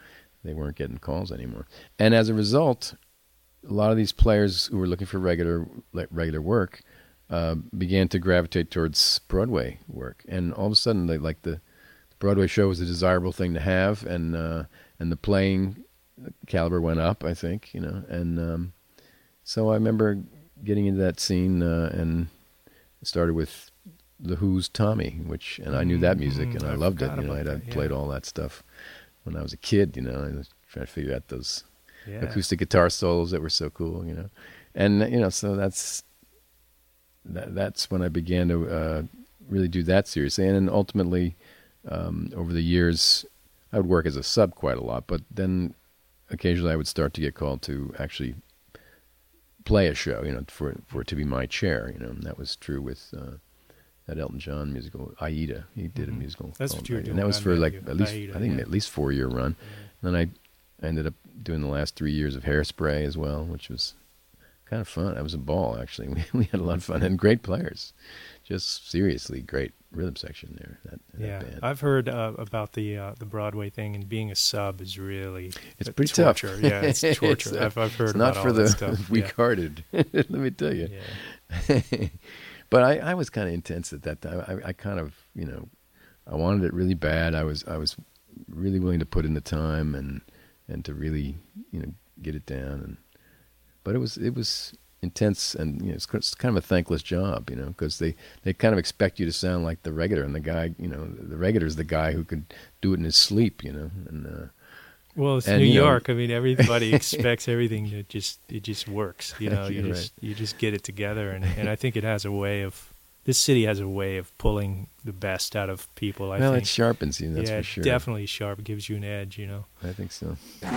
they weren't getting calls anymore. And as a result, a lot of these players who were looking for regular like regular work uh, began to gravitate towards Broadway work. And all of a sudden, they like the Broadway show was a desirable thing to have, and uh, and the playing caliber went up, I think, you know. And um, so I remember getting into that scene uh, and started with The Who's Tommy, which, and I knew that music, and I, I loved it. You know, I'd, I'd played all that stuff when I was a kid. You know, I was trying to figure out those yeah. acoustic guitar solos that were so cool. You know, and you know, so that's that, that's when I began to uh, really do that seriously, and then ultimately um, over the years, I would work as a sub quite a lot, but then occasionally I would start to get called to actually play a show. You know, for for it to be my chair. You know, and that was true with. Uh, That Elton John musical, Aida. He did mm-hmm. a musical. That's what you were doing. And that was for like you. at least, Aida, I think, yeah. at least four year run. Yeah. Then I, I ended up doing the last three years of Hairspray as well, which was kind of fun. That was a ball, actually. We, we had a lot of fun and great players. Just seriously great rhythm section there. That, yeah, that band. I've heard uh, about the uh, the Broadway thing, and being a sub is really it's pretty torture. tough. Yeah, it's torture. it's, uh, I've, I've heard it's about not for all the that stuff. weak-hearted. Yeah. Let me tell you. Yeah. But I, I was kind of intense at that time. I, I kind of, you know, I wanted it really bad. I was I was really willing to put in the time and and to really, you know, get it down. And but it was it was intense, and you know, it's, it's kind of a thankless job, you know, because they, they kind of expect you to sound like the regular, and the guy, you know, the regular is the guy who could do it in his sleep, you know, and. Uh, Well, it's and, New you know, York. I mean, everybody expects everything to just it just works. You know, you You're just right. you just get it together, and and I think it has a way of this city has a way of pulling the best out of people. I well, think it sharpens you. That's yeah, for sure. definitely sharp. It gives you an edge. You know. I think so.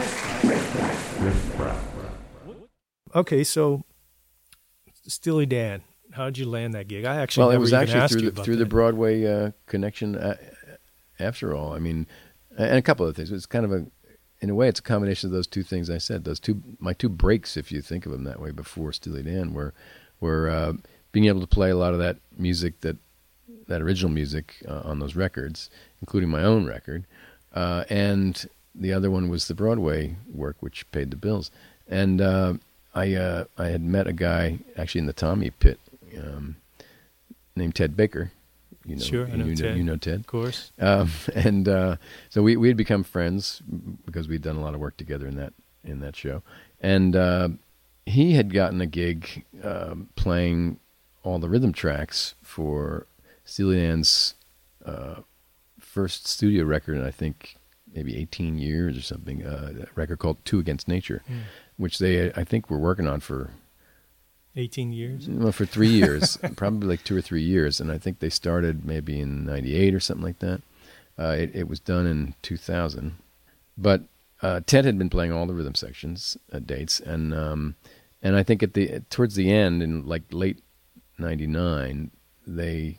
Okay, so Steely Dan, how did you land that gig? I actually Well, it never was even actually asked through you the about through that. the Broadway uh, connection. Uh, after all, I mean, and a couple of things. It's kind of a, in a way, it's a combination of those two things I said. Those two, my two breaks, if you think of them that way, before Steely Dan, were were uh, being able to play a lot of that music, that that original music uh, on those records, including my own record, uh, and the other one was the Broadway work, which paid the bills. And uh, I uh, I had met a guy actually in the Tommy Pit um, named Ted Baker. You know, Sure, I know you, Ted. know, you know Ted. Of course. Um, and uh, so we we had become friends because we'd done a lot of work together in that in that show. And uh, he had gotten a gig um, playing all the rhythm tracks for Steely Dan's uh, first studio record, in I think maybe eighteen years or something. Uh, a record called Two Against Nature, Mm. which they I think were working on for. eighteen years? Well, for three years, probably like two or three years, and I think they started maybe in ninety-eight or something like that. Uh, it, it was done in two thousand, but uh, Ted had been playing all the rhythm sections uh, dates, and um, and I think at the towards the end, in like late ninety-nine, they,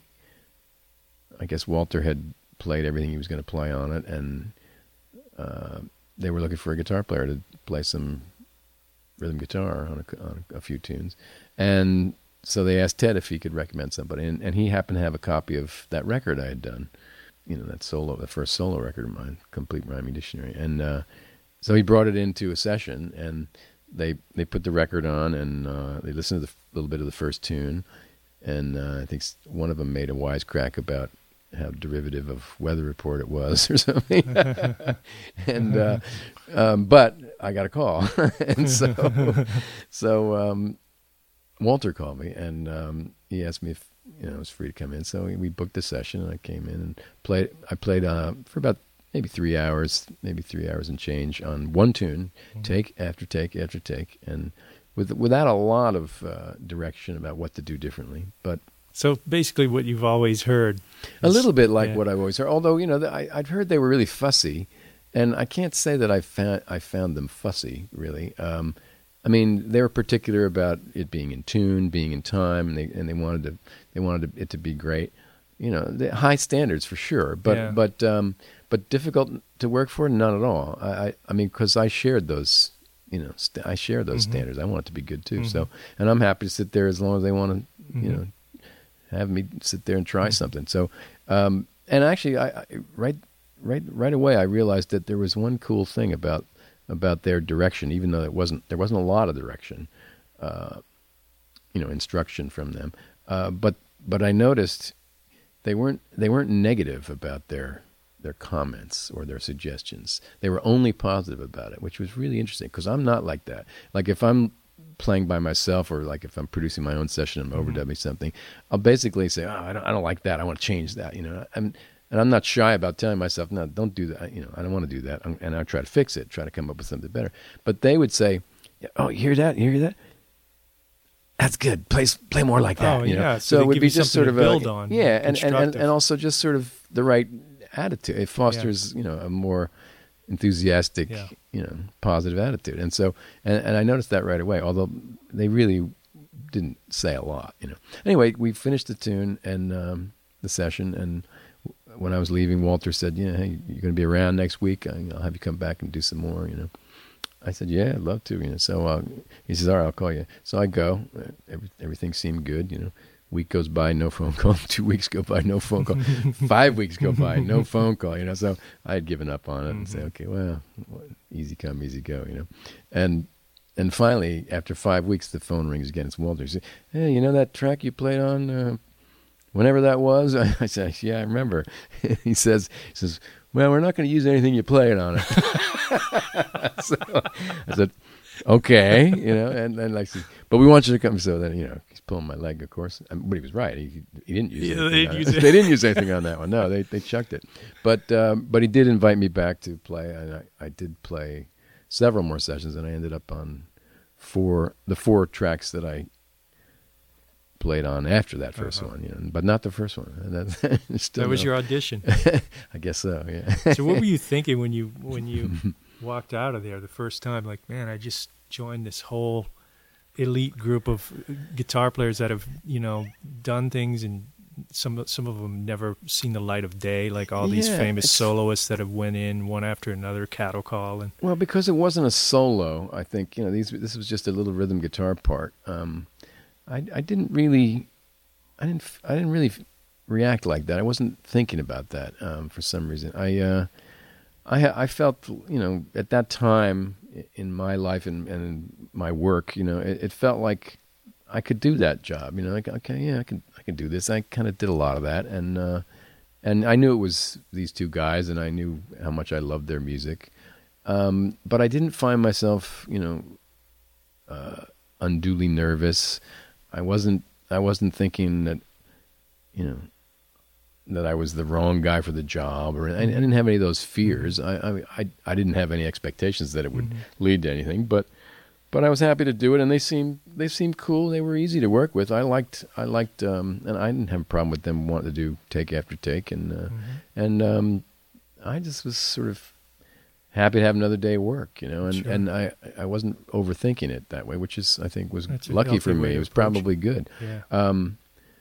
I guess Walter had played everything he was going to play on it, and uh, they were looking for a guitar player to play some rhythm guitar on a, on a few tunes. And so they asked Ted if he could recommend somebody, and, and he happened to have a copy of that record I had done, you know, that solo, the first solo record of mine, Complete Rhyming Dictionary. And uh, so he brought it into a session, and they they put the record on, and uh, they listened to the f- little bit of the first tune, and uh, I think s- one of them made a wisecrack about how derivative of Weather Report it was or something. and uh, um, but I got a call, and so so um, Walter called me, and um, he asked me if you know I was free to come in. So we booked a session, and I came in and played. I played uh, for about maybe three hours, maybe three hours and change on one tune, mm-hmm. take after take after take, and with without a lot of uh, direction about what to do differently, but. So basically what you've always heard. A little bit like yeah. what I've always heard, although, you know, I, I'd heard they were really fussy, and I can't say that I found, I found them fussy, really. Um, I mean, they were particular about it being in tune, being in time, and they and they wanted to they wanted it to be great. You know, the high standards for sure, but Yeah. but um, but difficult to work for, not at all. I I, I mean, because I shared those, you know, st- I share those Mm-hmm. standards. I want it to be good too. Mm-hmm. So, and I'm happy to sit there as long as they want to, Mm-hmm. you know. Have me sit there and try something. So, um, and actually, I, I right, right, right away, I realized that there was one cool thing about about their direction, even though it wasn't there wasn't a lot of direction, uh, you know, instruction from them. Uh, but but I noticed they weren't they weren't negative about their their comments or their suggestions. They were only positive about it, which was really interesting because I'm not like that. Like if I'm playing by myself, or like if I'm producing my own session and I'm overdubbing mm-hmm. something, I'll basically say, "Oh, I don't, I don't like that. I want to change that." You know, I'm, and I'm not shy about telling myself, "No, don't do that." You know, I don't want to do that, and I try to fix it, try to come up with something better. But they would say, "Oh, you hear that? You hear that? That's good. Play, play more like that." Oh, you know? yeah. So, so it would be just sort of build a, on. yeah, and, and, and and also just sort of the right attitude. It fosters, yeah. you know, a more enthusiastic, yeah. you know, positive attitude. And so, and, and I noticed that right away, although they really didn't say a lot, you know. Anyway, we finished the tune and um, the session, and when I was leaving, Walter said, "Yeah, hey, you're going to be around next week? I'll have you come back and do some more, you know." I said, "Yeah, I'd love to," you know. So uh, he says, "All right, I'll call you." So I go. Every, everything seemed good, you know. Week goes by, no phone call. Two weeks go by, no phone call. Five weeks go by, no phone call. You know, so I had given up on it and mm-hmm. say, okay, well, easy come, easy go. You know, and and finally, after five weeks, the phone rings again. It's Walter. He said, "Hey, you know that track you played on, uh, whenever that was?" I said, "Yeah, I remember." he says, "He says, well, we're not going to use anything you played on it." So I said, "Okay," you know, and and like, but we want you to come. So then, you know, he's pulling my leg, of course. I mean, but he was right. He he didn't use. Yeah, anything they, on use it. it. They didn't use anything on that one. No, they they chucked it. But um, but he did invite me back to play, and I, I did play several more sessions, and I ended up on four the four tracks that I played on after that first uh-huh. one, you know, but not the first one. That, still that was no. your audition. I guess so. Yeah. So what were you thinking when you when you walked out of there the first time? Like, man, I just joined this whole elite group of guitar players that have, you know, done things, and some some of them never seen the light of day. Like all these Yeah, famous it's- soloists that have went in one after another, Cattle Call, and Well, because it wasn't a solo, I think, you know, these this was just a little rhythm guitar part. Um, I I didn't really, I didn't I didn't really react like that. I wasn't thinking about that um, for some reason. I uh, I I felt, you know, at that time in my life and, and in my work, you know, it, it felt like I could do that job. You know, like, okay, yeah, I can I can do this. I kind of did a lot of that, and uh, and I knew it was these two guys, and I knew how much I loved their music. Um, but I didn't find myself, you know, uh, unduly nervous. I wasn't. I wasn't thinking that, you know, that I was the wrong guy for the job, or I, I didn't have any of those fears. I, I, I, I didn't have any expectations that it would mm-hmm. lead to anything. But, but I was happy to do it, and they seemed they seemed cool. They were easy to work with. I liked. I liked, um, and I didn't have a problem with them wanting to do take after take, and uh, mm-hmm. and um, I just was sort of happy to have another day of work, you know, and, Sure. and I, I wasn't overthinking it that way, which is, I think, was That's a lucky for healthy way me. to It was approach probably it. good. yeah. Um,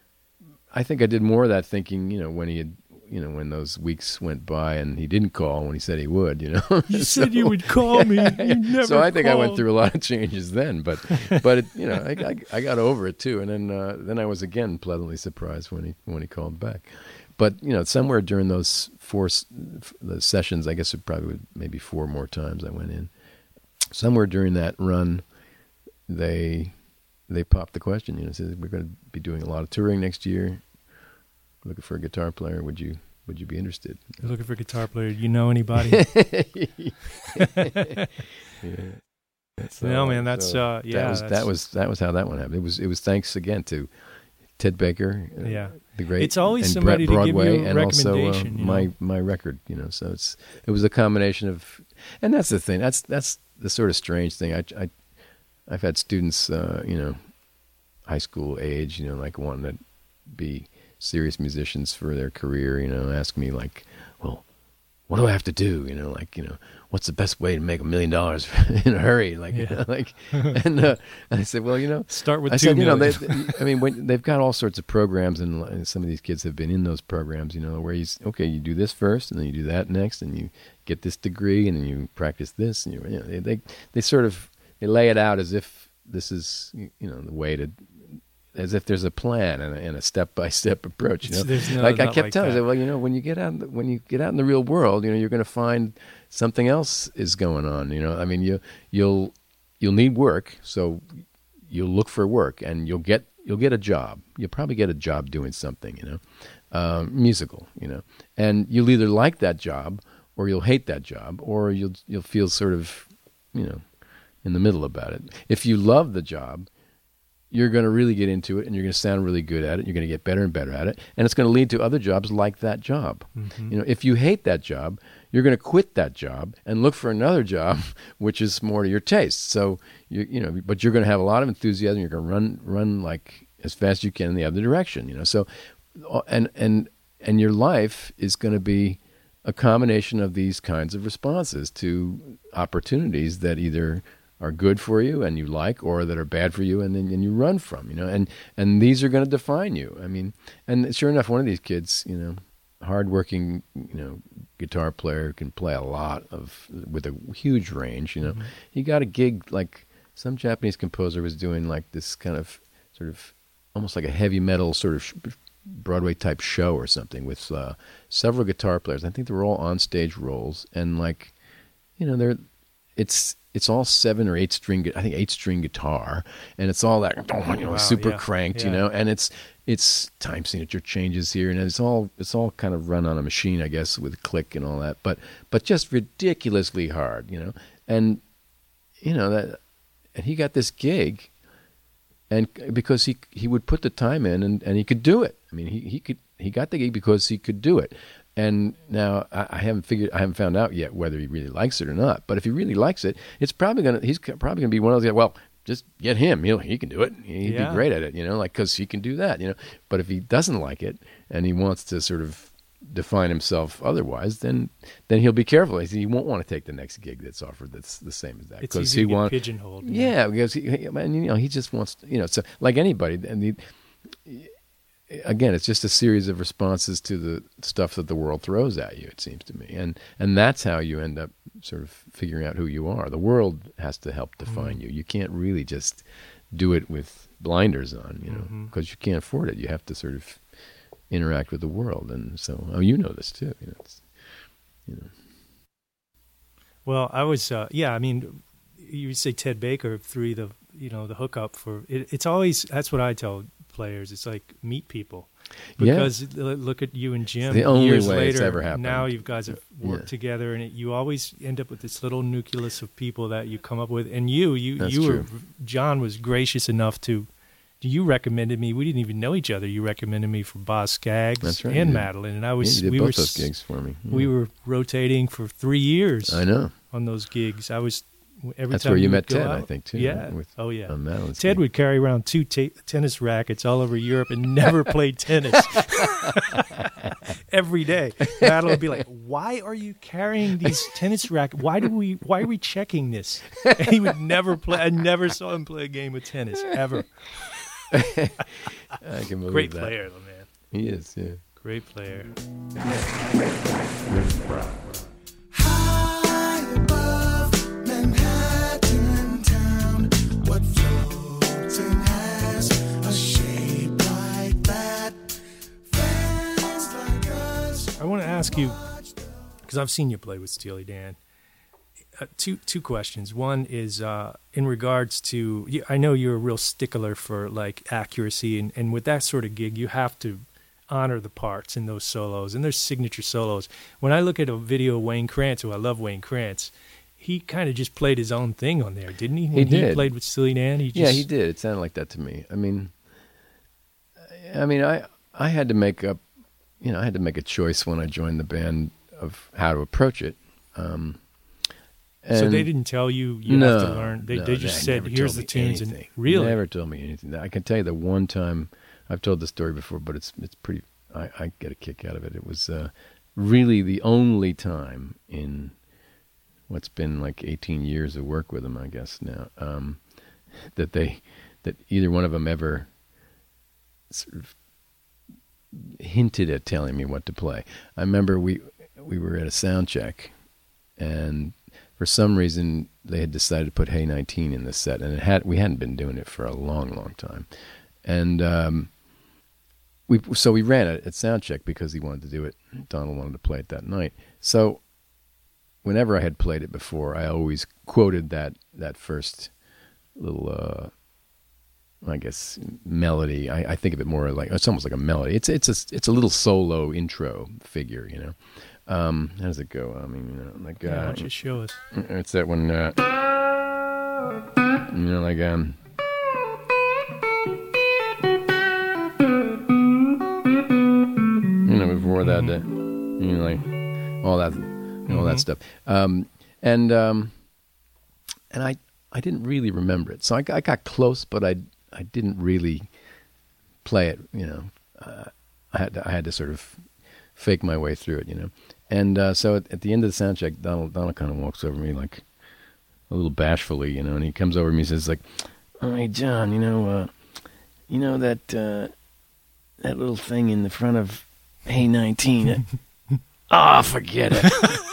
I think I did more of that thinking, you know, when he had, you know, when those weeks went by and he didn't call when he said he would, you know. You So- said you would call me. You never so I think called. I went through a lot of changes then, but but it, you know, I, I I got over it too, and then uh, then I was again pleasantly surprised when he when he called back. But you know, somewhere during those four s- the sessions, I guess it probably would, maybe four more times I went in. Somewhere during that run, they they popped the question. You know, said we're going to be doing a lot of touring next year. Looking for a guitar player. Would you would you be interested? You're looking for a guitar player. You know anybody? yeah. So, No, man, that's, so uh, yeah, That was that's- that was that was how that one happened. It was it was thanks again to Ted Baker. uh, Yeah. the great. It's always and somebody Brett to give you Broadway, a and also uh, recommendation, you my know? my record. You know, so it's it was a combination of, and that's the thing. That's that's the sort of strange thing. I I I've had students, uh, you know, high school age, you know, like wanting to be serious musicians for their career, you know, ask me like, well, what do I have to do? You know, like, you know, what's the best way to make a million dollars in a hurry? Like, you Yeah. know, like, and, uh, and I said, well, you know, Start with I two said, you know, they, million. I mean, when, they've got all sorts of programs, and, and some of these kids have been in those programs, you know, where you, s- okay, you do this first, and then you do that next, and you get this degree, and then you practice this, and you, you know, they, they, they sort of, they lay it out as if this is, you know, the way to, as if there's a plan and a, and a step-by-step approach. You know, There's no- like I not kept like telling that. her, well, you know, when you get out, in the, when you get out in the real world, you know, you're going to find something else is going on. You know, I mean, you you'll you'll need work, so you'll look for work, and you'll get you'll get a job. You'll probably get a job doing something, you know, um, musical, you know, and you'll either like that job or you'll hate that job, or you'll you'll feel sort of, you know, in the middle about it. If you love the job, you're going to really get into it, and you're going to sound really good at it. You're going to get better and better at it, and it's going to lead to other jobs like that job. Mm-hmm. You know, if you hate that job, you're going to quit that job and look for another job which is more to your taste. So you you know, but you're going to have a lot of enthusiasm. You're going to run run like as fast as you can in the other direction. You know, so and and and your life is going to be a combination of these kinds of responses to opportunities that either are good for you and you like, or that are bad for you and then and you run from, you know, and, and these are going to define you. I mean, and sure enough, one of these kids, you know, hardworking, you know, guitar player, can play a lot of, with a huge range, you know. Mm-hmm. He got a gig, like some Japanese composer was doing like this kind of sort of almost like a heavy metal sort of Broadway type show or something with uh, several guitar players. I think they were all on stage roles, and like, you know, they're, it's, it's all seven or eight string, I think eight string guitar, and it's all that, you know, Wow, super yeah, cranked, yeah. you know, and it's it's time signature changes here, and it's all it's all kind of run on a machine, I guess, with click and all that, but but just ridiculously hard, you know, and you know that, and he got this gig, and because he he would put the time in, and, and he could do it. I mean, he he could he got the gig because he could do it. And now I, I haven't figured, I haven't found out yet whether he really likes it or not. But if he really likes it, it's probably gonna, he's probably gonna be one of those guys. Well, just get him. He'll, he can do it. He'd Yeah. be great at it, you know, like because he can do that, you know. But if he doesn't like it and he wants to sort of define himself otherwise, then then he'll be careful. He won't want to take the next gig that's offered that's the same as that. It's because easy he to get want, pigeonholed. yeah, because he, he, and, you know, he just wants, to, you know, so like anybody, and he. Again, it's just a series of responses to the stuff that the world throws at you, it seems to me. And and that's how you end up sort of figuring out who you are. The world has to help define mm. you. You can't really just do it with blinders on, you know, because mm-hmm. you can't afford it. You have to sort of interact with the world. And so, oh, you know this too. You know, it's, you know. Well, I was, uh, yeah, I mean, you say Ted Baker threw the, you know, the hookup for, it, it's always, that's what I tell players. It's like meet people, because yeah. look at you and Jim. It's the only years way later, it's ever happened. Now you guys have worked yeah. together, and it, you always end up with this little nucleus of people that you come up with. And you, you, That's you true. were, John was gracious enough to, you recommended me. We didn't even know each other. You recommended me for Boz Scaggs That's right, and yeah. Madeline, and I was. Yeah, you did we both were those gigs for me. Yeah. We were rotating for three years. I know. On those gigs, I was. Every That's time where you would met go Ted, out, I think, too. Yeah. Right? With, oh, yeah. on Madeline's Ted gig. would carry around two ta- tennis rackets all over Europe and never played tennis. Every day, Madeline would be like, "Why are you carrying these tennis rackets? Why do we? Why are we checking this?" And he would never play. I never saw him play a game of tennis ever. I can believe Great that. player, though, man. He is, yeah. Great player. High above Manhattan town, what floats and has a shape like that? Fans like us. I want to ask you, because I've seen you play with Steely Dan. Uh, two two questions. One is uh, in regards to, you- I know you're a real stickler for like accuracy, and, and with that sort of gig, you have to honor the parts in those solos, and there's signature solos. When I look at a video of Wayne Krantz, who I love Wayne Krantz, he kind of just played his own thing on there, didn't he? When He did. He played with Steely Dan. He just, Yeah, he did. It sounded like that to me. I mean, I mean, I I had to make up, you know, I had to make a choice when I joined the band of how to approach it. Um, So and they didn't tell you you no, have to learn. They no, they just they said, never "Here's told the me tunes," and anything. really, never told me anything. I can tell you the one time, I've told the story before, but it's it's pretty. I, I get a kick out of it. It was uh, really the only time in what's been like eighteen years of work with them, I guess now, um, that they that either one of them ever sort of hinted at telling me what to play. I remember we we were at a sound check, and for some reason they had decided to put Hey nineteen in the set, and it had we hadn't been doing it for a long, long time. And um, we so we ran it at soundcheck because he wanted to do it. Donald wanted to play it that night. So whenever I had played it before, I always quoted that that first little, uh, I guess, melody. I, I think of it more like it's almost like a melody. It's it's a it's a little solo intro figure, you know. Um, how does it go? I mean, you know, like uh, Yeah, why don't you show us? it's that one. Uh, you know, like um. You know, before that, uh, you know, like all that, all that stuff, um, and um, and I, I didn't really remember it, so I, I got close, but I, I didn't really play it. You know, uh, I had to, I had to sort of fake my way through it. You know, and uh, so at, at the end of the sound check, Donald, Donald kind of walks over to me like a little bashfully, you know, and he comes over to me and says like, "Oh, hey, John, you know, uh, you know that uh, that little thing in the front of Hey nineteen, oh, forget it."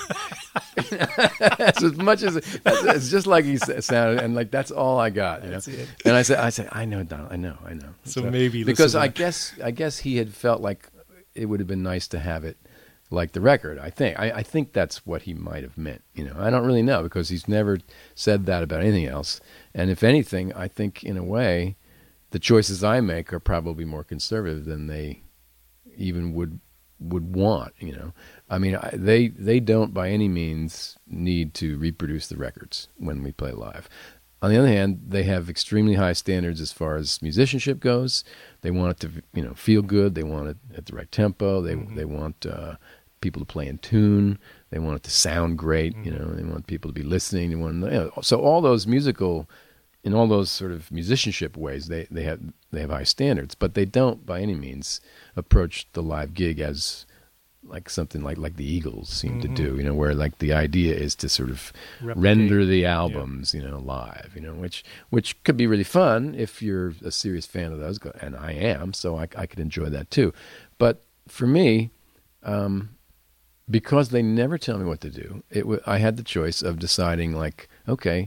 That's as much as that's, it's just like he sounded, and like that's all I got. You know? And I said, I said, I know, Donald, I know, I know. So, so maybe because I guess I guess he had felt like it would have been nice to have it like the record. I think I, I think that's what he might have meant. You know, I don't really know because he's never said that about anything else. And if anything, I think in a way, the choices I make are probably more conservative than they even would would want, you know. I mean, I, they they don't by any means need to reproduce the records when we play live. On the other hand, they have extremely high standards as far as musicianship goes. They want it to, you know, feel good. They want it at the right tempo. They mm-hmm. they want uh, people to play in tune. They want it to sound great. Mm-hmm. You know, they want people to be listening. They want, you know, so all those musical, in all those sort of musicianship ways, they they have they have high standards, but they don't by any means approach the live gig as like something like like the Eagles seem mm-hmm. to do, you know, where like the idea is to sort of replicate, render the albums, yeah. you know, live, you know, which which could be really fun if you're a serious fan of those, and I am, so I, I could enjoy that too. But for me, um, because they never tell me what to do, it w- I had the choice of deciding like, okay,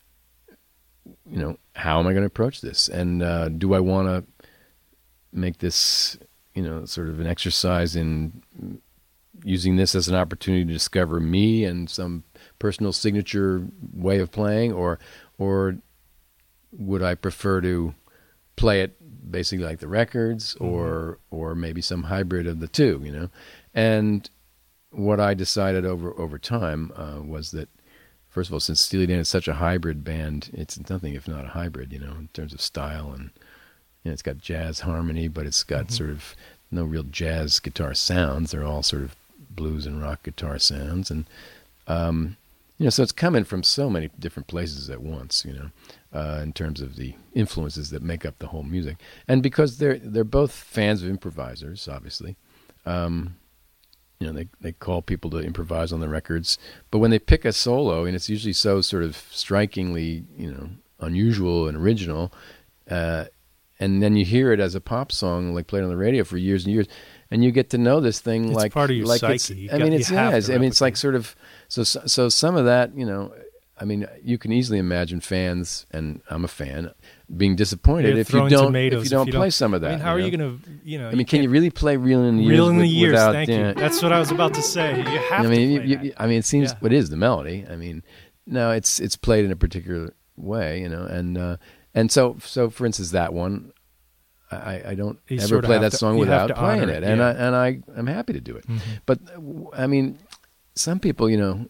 you know, how am I going to approach this, and uh, do I want to make this, you know, sort of an exercise in using this as an opportunity to discover me and some personal signature way of playing, or or would I prefer to play it basically like the records, or mm-hmm. or maybe some hybrid of the two, you know? And what I decided over over time uh, was that, first of all, since Steely Dan is such a hybrid band, it's nothing if not a hybrid, you know, in terms of style, and you know, it's got jazz harmony, but it's got mm-hmm. sort of no real jazz guitar sounds. They're all sort of blues and rock guitar sounds, and um, you know, so it's coming from so many different places at once, you know, uh, in terms of the influences that make up the whole music. And because they're they're both fans of improvisers, obviously, um, you know, they they call people to improvise on the records, but when they pick a solo, and it's usually so sort of strikingly, you know, unusual and original, uh, and then you hear it as a pop song, like played on the radio for years and years, and you get to know this thing it's like part of your like psyche. It's, you I got, mean, it's yeah, it's, I mean, it's like it. sort of so so some of that, you know. I mean, you can easily imagine fans, and I'm a fan, being disappointed You're if you don't if you if don't you play don't, some of that. I mean, how you are know? you going to, you know? I you mean, can you really play Reel in the Years? Reel in the with, Years, without, thank uh, you. That's what I was about to say. You have I mean, to you, play you, that. I mean, it seems Yeah. what is the melody. I mean, no, it's it's played in a particular way, you know, and uh, and so so for instance, that one, I, I don't You ever sort of play have that to- song you have without to playing honor it, it, and yeah. I and I I'm happy to do it. Mm-hmm. But I mean, some people, you know,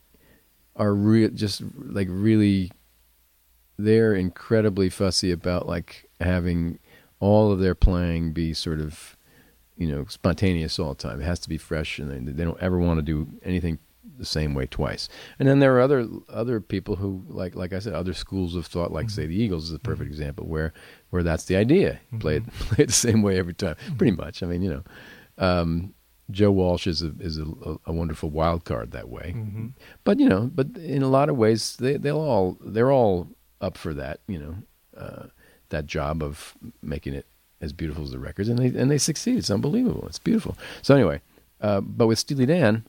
are real just like really. They're incredibly fussy about like having all of their playing be sort of, you know, spontaneous all the time. It has to be fresh, and they, they don't ever want to do anything the same way twice. And then there are other other people who, like like I said, other schools of thought, like say the Eagles is a perfect mm-hmm. example, where where that's the idea. Mm-hmm. Play it play it the same way every time, mm-hmm. pretty much. I mean, you know, um, Joe Walsh is a is a, a wonderful wild card that way. Mm-hmm. But you know, but in a lot of ways, they they'll all they're all up for that, you know, uh, that job of making it as beautiful as the records, and they and they succeed. It's unbelievable. It's beautiful. So anyway, uh, but with Steely Dan,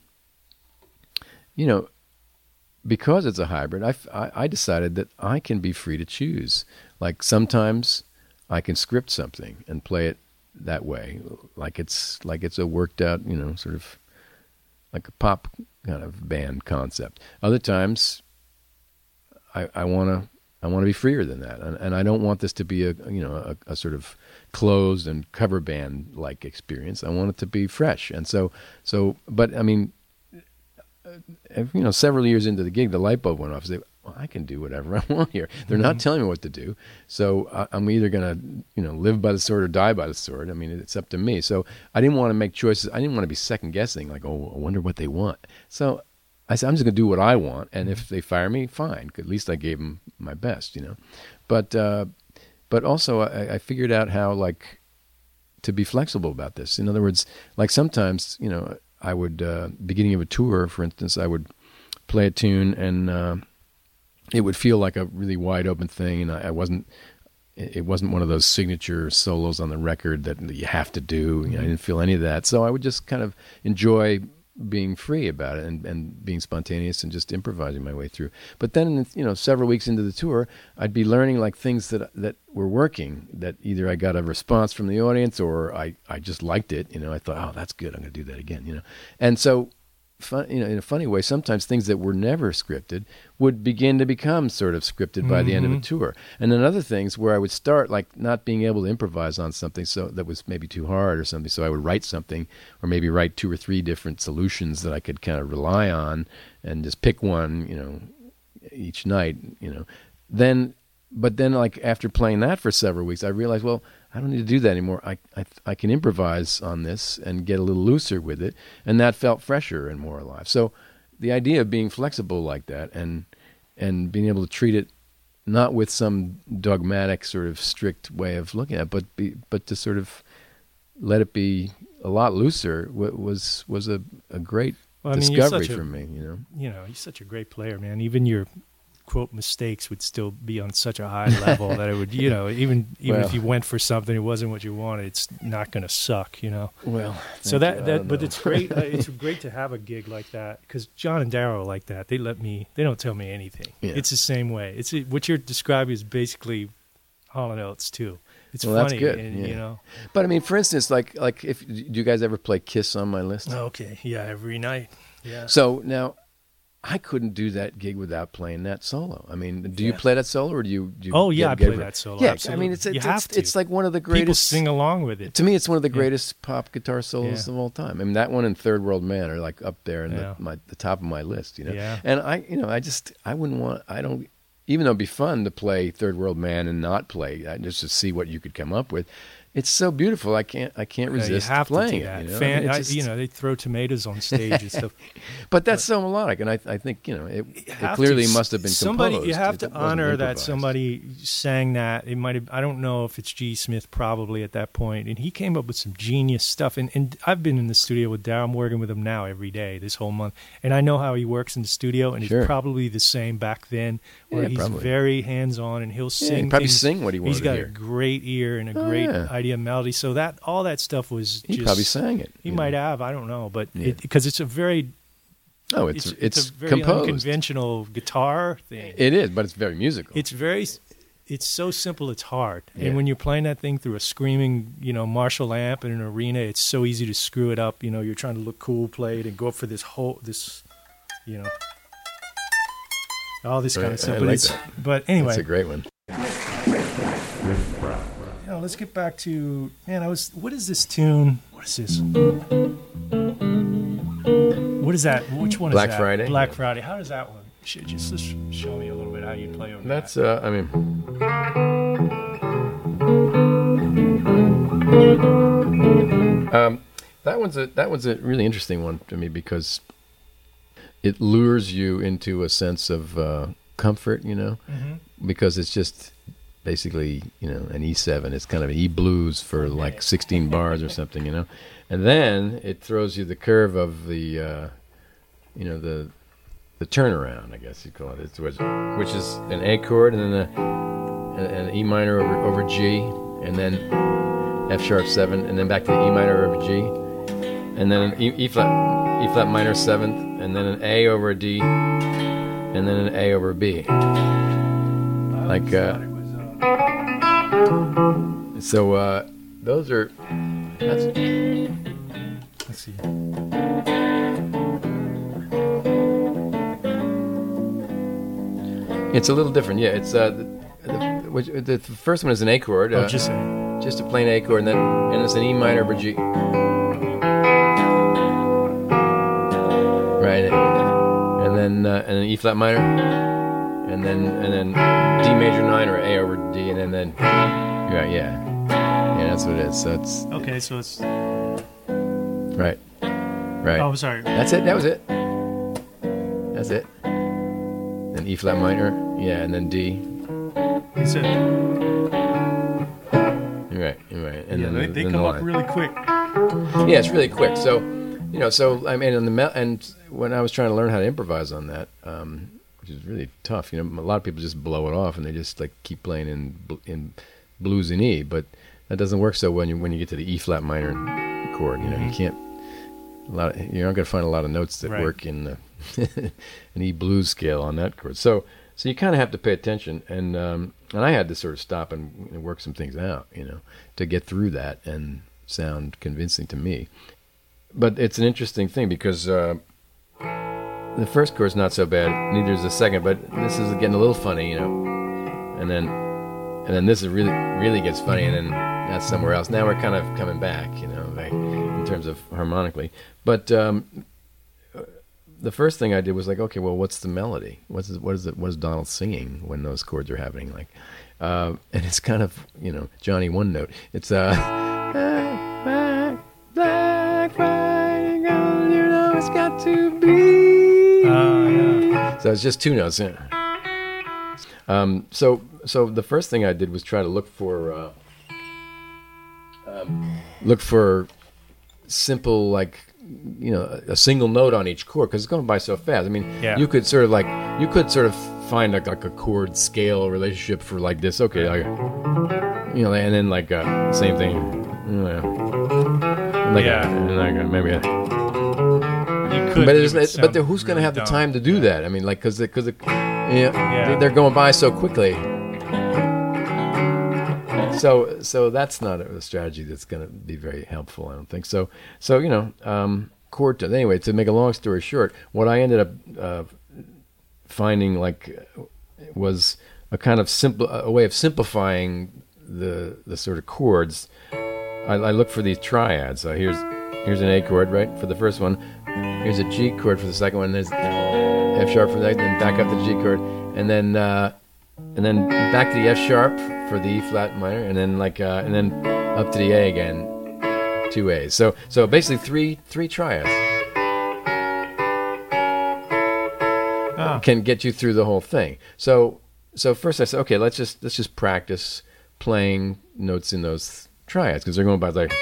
you know, because it's a hybrid, I, I, I decided that I can be free to choose. Like sometimes I can script something and play it that way, like it's like it's a worked out, you know, sort of like a pop kind of band concept. Other times, I, I want to I want to be freer than that, and, and I don't want this to be a you know a, a sort of closed and cover band like experience. I want it to be fresh, and so so. But I mean, you know, several years into the gig, the light bulb went off. I said, well, I can do whatever I want here. They're not telling me what to do, so I, I'm either gonna you know live by the sword or die by the sword. I mean, it's up to me. So I didn't want to make choices. I didn't want to be second guessing, like, oh, I wonder what they want. So I said, I'm just going to do what I want, and if they fire me, fine. At least I gave them my best, you know. But uh, but also I, I figured out how, like, to be flexible about this. In other words, like sometimes, you know, I would, uh, beginning of a tour, for instance, I would play a tune, and uh, it would feel like a really wide open thing, and I, I wasn't, it wasn't one of those signature solos on the record that you have to do. You know, I didn't feel any of that. So I would just kind of enjoy being free about it and, and being spontaneous and just improvising my way through. But then, you know, several weeks into the tour, I'd be learning like things that that were working, that either I got a response from the audience or I, I just liked it. You know, I thought, oh, that's good. I'm going to do that again, you know. And so, fun, you know, in a funny way, sometimes things that were never scripted would begin to become sort of scripted by mm-hmm. the end of a tour. And then other things where I would start like not being able to improvise on something so that was maybe too hard or something. So I would write something, or maybe write two or three different solutions that I could kind of rely on and just pick one, you know, each night, you know. Then, but then like after playing that for several weeks, I realized, well, I don't need to do that anymore. I, I I can improvise on this and get a little looser with it, and that felt fresher and more alive. So the idea of being flexible like that and and being able to treat it not with some dogmatic sort of strict way of looking at it, but be, but to sort of let it be a lot looser was was a, a great well, I mean, discovery for a, me. You know, you know, he's such a great player, man. Even your quote mistakes would still be on such a high level that it would, you know, even even well, if you went for something it wasn't what you wanted, it's not going to suck, you know. Well, so that that but it's great. uh, it's great to have a gig like that because John and Daryl are like that. They let me. They don't tell me anything. Yeah. It's the same way. It's what you're describing is basically Hall and Oates too. It's well, funny, that's good. And, yeah. you know. But I mean, for instance, like like if do you guys ever play Kiss on My List? Okay, yeah, every night. Yeah. So now, I couldn't do that gig without playing that solo. I mean, do you yeah. play that solo, or do you? Do you oh yeah, get, I get play it? that solo. Yeah, absolutely. I mean, it's you it's, have it's, to. it's like one of the greatest. People sing along with it. To me, it's one of the yeah. greatest pop guitar solos yeah. of all time. I mean, that one and Third World Man are like up there in yeah. the, my, the top of my list. You know, yeah. and I, you know, I just I wouldn't want. I don't. Even though it'd be fun to play Third World Man and not play, I just to see what you could come up with. It's so beautiful. I can't. I can't yeah, resist you have playing to do that. it. You know, Fan, I mean, I, just, you know, they throw tomatoes on stage and stuff. But that's so melodic, and I, I think you know it, it have clearly to. must have been somebody. composed. You have It to wasn't honor that improvised. somebody sang that. It might have. I don't know if it's G. Smith probably at that point, and he came up with some genius stuff. And, and I've been in the studio with Daryl. I'm working with him now every day this whole month, and I know how he works in the studio, and Sure. it's probably the same back then, where Yeah, he's probably. very hands on, and he'll Yeah, sing. he'd probably things. sing what he wanted He's got to hear. a great ear and a Oh, great yeah. idea of melody. So that all that stuff was. He just, probably sang it. He you might know. have. I don't know, but Yeah. because it's a very Oh, it's it's, it's, it's a very composed. unconventional guitar thing. It is, but it's very musical. It's very, it's so simple. It's hard, Yeah. and when you're playing that thing through a screaming, you know, Marshall amp in an arena, it's so easy to screw it up. You know, you're trying to look cool, play it, and go for this whole this, you know, all this kind Right, of stuff. I But like it's, that. but anyway, That's a great one. you know, let's get back to man. I was. What is this tune? What is this? What is that? Which one Black is that? Friday? Black Friday. How does that one? Should just just show me a little bit how you play over That's that. uh, I mean, um, that one's a that one's a really interesting one to me because it lures you into a sense of uh, comfort, you know, Mm-hmm. because it's just basically, you know, an E seven. It's kind of an E blues for like sixteen bars or something, you know, and then it throws you the curve of the, uh, you know, the the turnaround, I guess you call it, it's, which which is an A chord and then a, an, an E minor over over G, and then F sharp seven, and then back to the E minor over G, and then an E, E flat E flat minor seventh, and then an A over a D, and then an A over a B. Like, uh, So uh, those are. That's, Let's see. it's a little different. Yeah, it's uh, the, the, which, the first one is an A chord. Oh, Uh, just saying. just a plain A chord, and then and it's an E minor over G. Right, and then uh, and an E flat minor, and then and then D major nine or A over D, and then then right, yeah, yeah, that's what it is. So it's Okay, so it's. right, right. Oh, sorry. That's it. That was it. That's it. Then E flat minor, yeah, and then D. He said, You're right, you're right. And yeah, then they, the- they then come the up line. really quick. Yeah, it's really quick. So, you know, so I mean, on the mel- and when I was trying to learn how to improvise on that, um, which is really tough. You know, a lot of people just blow it off and they just like keep playing in bl- in blues in E, but that doesn't work so when you when you get to the E flat minor chord. You know, you can't. A lot. Of, you're not going to find a lot of notes that Right. work in the, an E blues scale on that chord. So, so you kind of have to pay attention, and um, and I had to sort of stop and, and work some things out, you know, to get through that and sound convincing to me. But it's an interesting thing because uh, the first chord's not so bad, neither is the second. But this is getting a little funny, you know, and then and then this is really really gets funny, and then that's somewhere else. Now we're kind of coming back, you know, like, in terms of harmonically. But um, the first thing I did was like, okay, well, what's the melody? What's what is it? What is Donald singing when those chords are happening? Like, uh, and it's kind of, you know, Johnny One Note. It's uh, black, black, Friday, girl, you know it's got to be. Ah, yeah. So it's just two notes. Yeah. Um, so so the first thing I did was try to look for uh, um, look for simple, like, you know, a single note on each chord, because it's going by so fast. I mean, Yeah. you could sort of like you could sort of find like, like a chord scale relationship for like this. Okay, like, you know, and then like uh, same thing. You know, like Yeah. a, and like a, maybe. A, You could, but it it's, would it's, but sound there- who's going to really have the dumb. time to do that? I mean, like, because because yeah, Yeah. they're going by so quickly. So so that's not a strategy that's going to be very helpful, I don't think. So so you know, um, chord tone. Anyway, to make a long story short, what I ended up uh, finding like was a kind of simple a way of simplifying the the sort of chords. I, I look for these triads. So here's here's an A chord, right, for the first one. Here's a G chord for the second one. There's F sharp for that, then back up to the G chord, and then uh, and then back to the F sharp for the E flat minor, and then like uh, and then up to the A again, two A's. So so basically three three triads Ah. can get you through the whole thing. So so first I said, okay, let's just let's just practice playing notes in those triads, because they're going by like.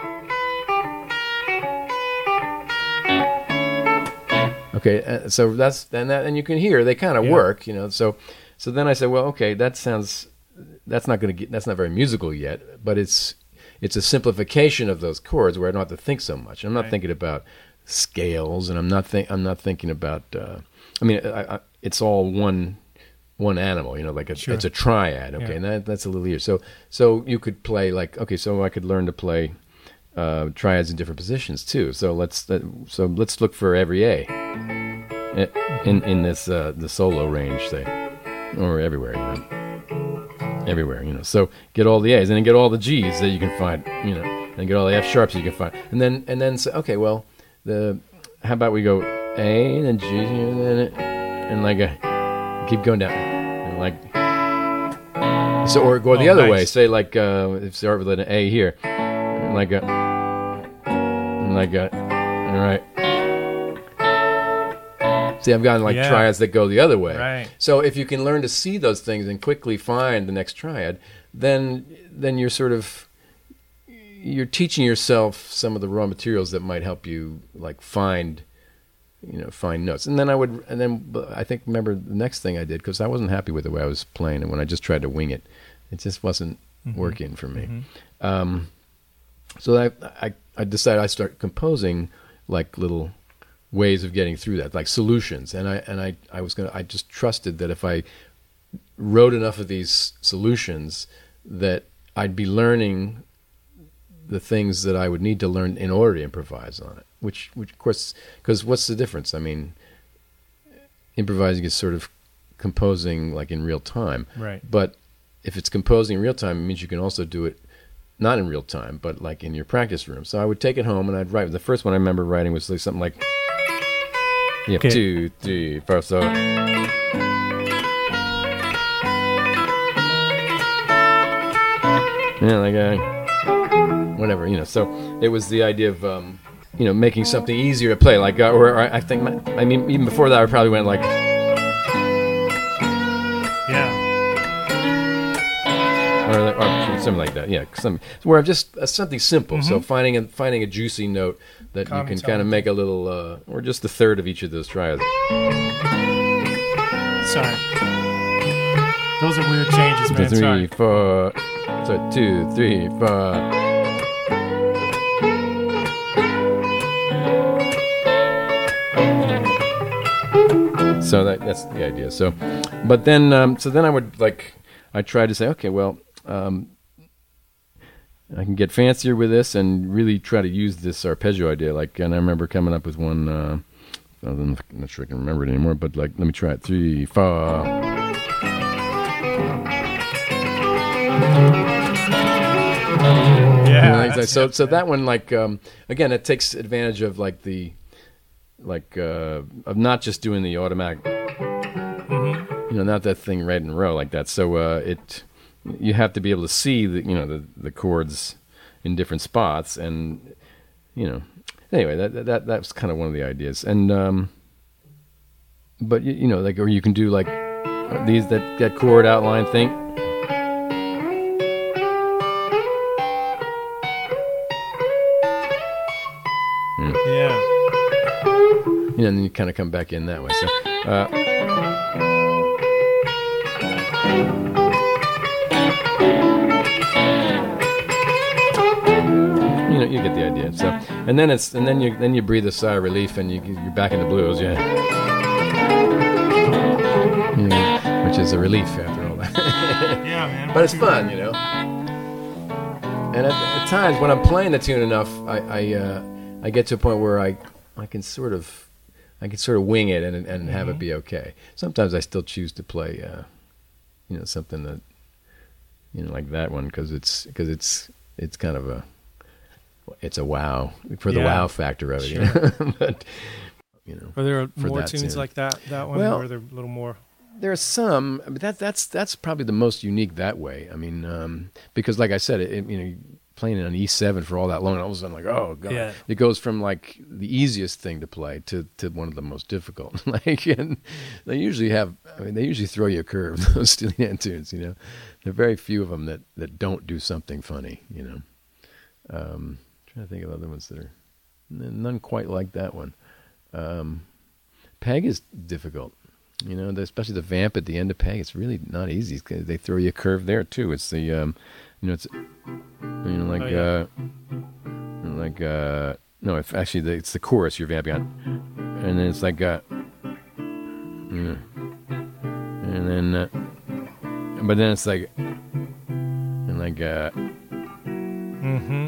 Okay, uh, so that's and that, and you can hear they kind of Yeah. work, you know. So, so then I said, well, okay, that sounds, that's not going to get, that's not very musical yet, but it's, it's a simplification of those chords where I don't have to think so much. I'm not Right. thinking about scales, and I'm not think, I'm not thinking about. Uh, I mean, I, I, it's all one, one animal, you know, like a, Sure. it's a triad. Okay, Yeah. and that, that's a little easier. So, so you could play like, okay, so I could learn to play uh, triads in different positions too. So let's uh, so let's look for every A in in this uh, the solo range, say, or everywhere, you know, everywhere, you know. So get all the A's, and then get all the G's that you can find, you know, and get all the F sharps you can find, and then and then say, okay, well, the how about we go A and then G and then and like a keep going down, and like so, or go the Oh, other nice. way. Say like uh, if start with an A here, and like a and like a all right. See, I've gotten like Yeah. triads that go the other way. Right. So if you can learn to see those things and quickly find the next triad, then then you're sort of you're teaching yourself some of the raw materials that might help you like find you know find notes. And then I would and then but I think remember the next thing I did, because I wasn't happy with the way I was playing, and when I just tried to wing it, it just wasn't working for me. Um, so I, I I decided I start composing like little ways of getting through that, like solutions. And I and I, I was gonna I just trusted that if I wrote enough of these solutions that I'd be learning the things that I would need to learn in order to improvise on it. Which, which of course, because what's the difference? I mean, improvising is sort of composing like in real time. Right. But if it's composing in real time, it means you can also do it not in real time, but like in your practice room. So I would take it home and I'd write. The first one I remember writing was like something like, yeah, Okay. two, three, four, so. Yeah, like uh, whatever, you know. So it was the idea of, um, you know, making something easier to play. Like, uh, or, or I think, my, I mean, even before that, I probably went like, Yeah. or, like, or something like that. Yeah, some where I'm just uh, something simple. So Mm-hmm. finding a finding a juicy note that Calm you can and kind of tone. make a little, uh, or just a third of each of those triads. Sorry. Those are weird changes, man. Three, Sorry. four, so two, three, four. So that, that's the idea. So, but then, um, so then I would like, I tried to say, okay, well, um, I can get fancier with this and really try to use this arpeggio idea. Like, and I remember coming up with one. Uh, I'm not sure I can remember it anymore, but like, let me try it. Three, four. Yeah. You know, like that. that's so it, so man. that one, like, um, again, it takes advantage of like the, like, uh, of not just doing the automatic, Mm-hmm. you know, not that thing right in a row like that. So uh, it, you have to be able to see the, you know, the the chords in different spots, and you know, anyway, that that that's kind of one of the ideas. And um, but you, you know, like, or you can do like these that that chord outline thing. Yeah. You know, and then you kind of come back in that way. So, uh, you know, you get the idea. So, and then it's, and then you, then you breathe a sigh of relief, and you, you're back in the blues, yeah. You know, which is a relief after all that. Yeah, man. But it's fun, you know. And at, at times when I'm playing the tune enough, I I, uh, I get to a point where I I can sort of I can sort of wing it and and have it be okay. Sometimes I still choose to play, uh, you know, something that, you know, like that one because it's because it's it's kind of a it's a wow for the Yeah. wow factor of it. You Sure. know? But you know, Are there for more that tunes tune. like that? That one, Well- or are there a little more? there are some, but that that's that's probably the most unique that way. I mean, um, because like I said, it, it, you know, playing it on E seven for all that long, and all of a sudden, like, oh god, Yeah. it goes from like the easiest thing to play to, to one of the most difficult. Like, and they usually have, I mean, they usually throw you a curve. Those Steely Dan tunes, you know, there are very few of them that that don't do something funny. You know, um, trying to think of other ones that are none quite like that one. Um, Peg is difficult. You know, especially the vamp at the end of Peg. It's really not easy. 'Cause they throw you a curve there too. It's the, um, you know, it's, you know, like, Oh, yeah. uh, like, uh, no, if actually the, it's the chorus you're vamping on, and then it's like, uh, yeah. and then, uh, but then it's like, and like, uh, Mm-hmm.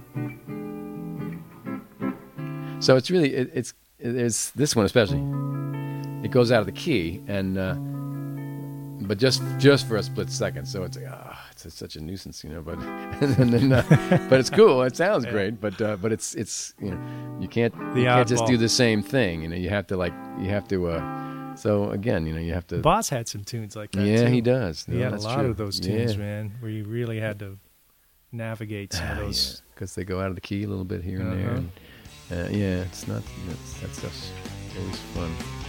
so it's really, it, it's, it's this one especially. It goes out of the key, and uh, but just just for a split second. So it's like, ah, it's, it's such a nuisance, you know. But and then, uh, but it's cool. It sounds Yeah. great, but uh, but it's it's you know you can't The you can't just oddball. do the same thing. You know, you have to like you have to. Uh, so again, you know, you have to. Boss had some tunes like that. Yeah, too. he does. He No, had a that's lot true. of those tunes, Yeah. man, where you really had to navigate some of those. because they go out of the key a little bit here and there. Uh-huh. And, uh, yeah, it's not that's, that stuff's always fun.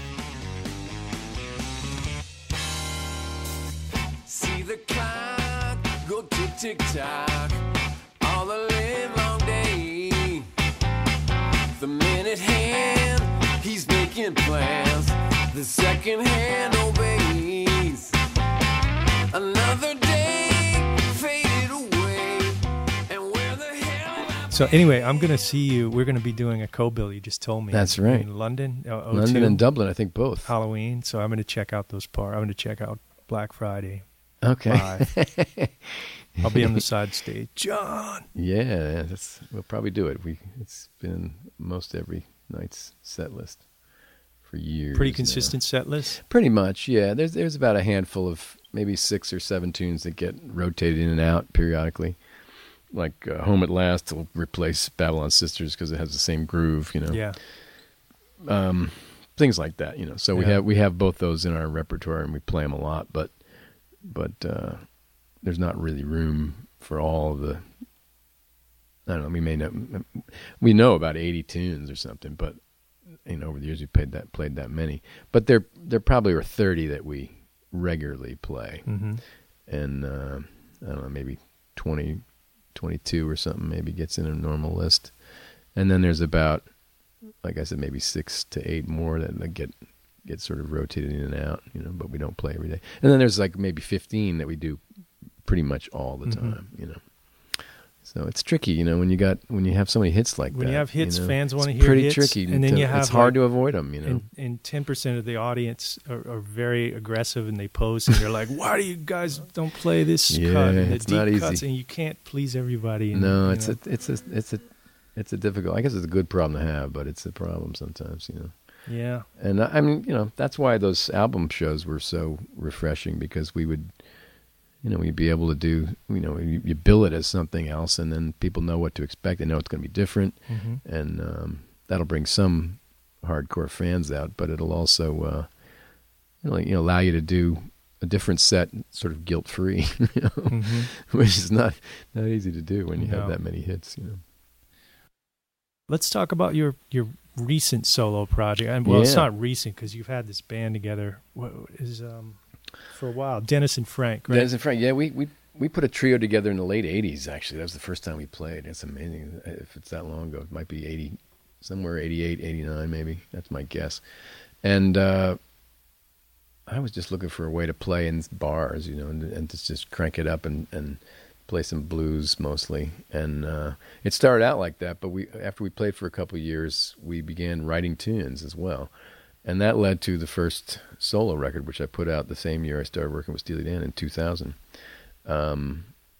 See the clock go tick tick tock all the live long day. The minute hand, he's making plans. The second hand obeys. Another day faded away. And where the hell am So anyway, I'm gonna see you. We're gonna be doing a co-bill. You just told me. That's in- right. In London, uh, O two, London and Dublin, I think both. Halloween. So I'm gonna check out those parts. I'm gonna check out Black Friday. Okay. live. I'll be on the side stage. John. Yeah, that's, we'll probably do it. We It's been most every night's set list for years. Pretty now. consistent set list. Pretty much, yeah. There's there's about a handful of maybe six or seven tunes that get rotated in and out periodically. Like uh, Home at Last will replace Babylon Sisters because it has the same groove, you know. Yeah. Um, things like that, you know. So we Yeah. have we have both those in our repertoire and we play them a lot, but but uh, there's not really room for all of the. I don't know. We may know we know about eighty tunes or something, but you know over the years we played that played that many. But there there probably are thirty that we regularly play, Mm-hmm. and uh, I don't know, maybe twenty, twenty-two or something maybe gets in a normal list, and then there's about, like I said, maybe six to eight more that, that get get sort of rotated in and out, you know, but we don't play every day. And then there's like maybe fifteen that we do pretty much all the Mhm. time, you know. So it's tricky, you know, when you got when you have so many hits like When that. you have hits, know, fans wanna it's hear pretty hits, tricky, and then to- you have, it's hard like, to avoid them, you know. And, and ten percent of the audience are, are very aggressive, and they post, and they're like, "Why do you guys don't play this Yeah, cut and the it's deep not easy. cuts?" And you can't please everybody. And, No, you it's know. a it's a it's a it's a difficult. I guess it's a good problem to have, but it's a problem sometimes, you know. yeah. And I I mean, you know, that's why those album shows were so refreshing, because we would, you know, we'd be able to do, you know, you, you bill it as something else, and then people know what to expect. They know it's going to be different, Mm-hmm. and um, that'll bring some hardcore fans out, but it'll also, uh, you know, like, you know, allow you to do a different set, sort of guilt free, you know, Mm-hmm. which is not not easy to do when you have No. that many hits, you know. Let's talk about your your recent solo project. And well, it's Yeah. not recent because you've had this band together. What is um for a while? Dennis and Frank, right? Dennis and Frank, yeah, we, we we put a trio together in the late eighties, actually. That was the first time we played. It's amazing. If it's that long ago, it might be eighty, somewhere eighty-eight, eighty-nine maybe. That's my guess. And uh, I was just looking for a way to play in bars, you know, and, and to just crank it up and, and play some blues mostly. And uh, it started out like that, but we after we played for a couple of years, we began writing tunes as well. And that led to the first solo record, which I put out the same year I started working with Steely Dan in two thousand. Um,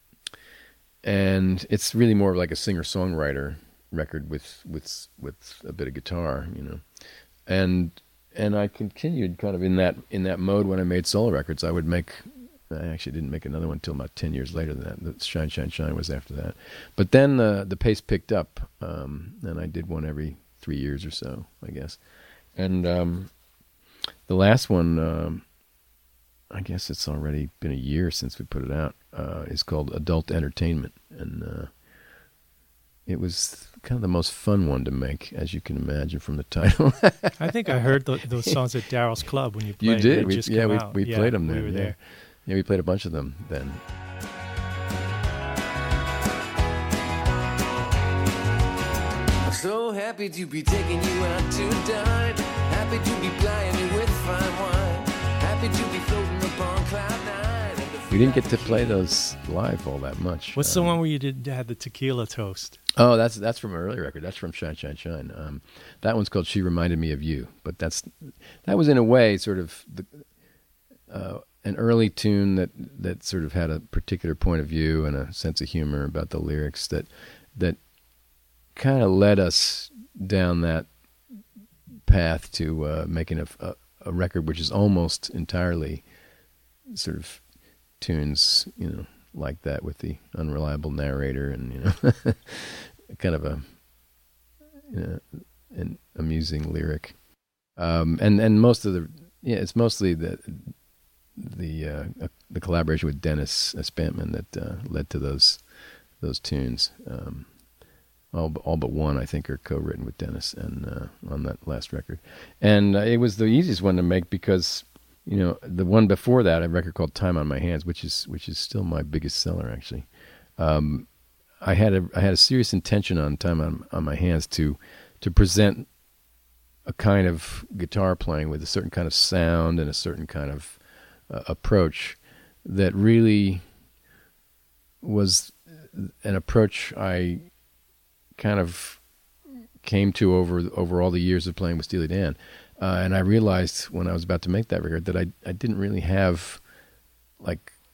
and it's really more like a singer-songwriter record with, with, with a bit of guitar, you know. And and I continued kind of in that in that mode when I made solo records. I would make, I actually didn't make another one until about ten years later than that. The Shine, Shine, Shine was after that. But then uh, the pace picked up, um, and I did one every three years or so, I guess. And um, the last one, um, I guess it's already been a year since we put it out, uh, is called Adult Entertainment. And uh, it was kind of the most fun one to make, as you can imagine from the title. I think I heard th those songs at Daryl's Club when you played. You They did? had We, just yeah, come we, out. we Yeah, played them we there. were yeah. there. Yeah, we played a bunch of them then. I'm so happy to be taking you out to dine. Happy to be plying you with fine wine. Happy to be floating upon cloud nine. And the We didn't get to play those live all that much. What's the Um, one where you did had the tequila toast? Oh, that's that's from an early record. That's from Shine, Shine, Shine. Um, that one's called She Reminded Me of You. But that's that was in a way sort of the, uh, an early tune that, that sort of had a particular point of view and a sense of humor about the lyrics that that kind of led us down that path to uh, making a, a, a record which is almost entirely sort of tunes, you know, like that with the unreliable narrator and, you know, kind of a, you know, an amusing lyric. Um, and, and most of the, yeah, it's mostly the, the, uh, uh, the collaboration with Dennis Spantman that uh, led to those, those tunes. Um, all, but- all but one, I think, are co-written with Dennis and uh, on that last record. And uh, it was the easiest one to make because, you know, the one before that, a record called Time on My Hands, which is which is still my biggest seller, actually. Um, I had a I had a serious intention on Time on, on My Hands to to present a kind of guitar playing with a certain kind of sound and a certain kind of uh, approach that really was an approach I kind of came to over over all the years of playing with Steely Dan. Uh, and I realized when I was about to make that record that I I didn't really have like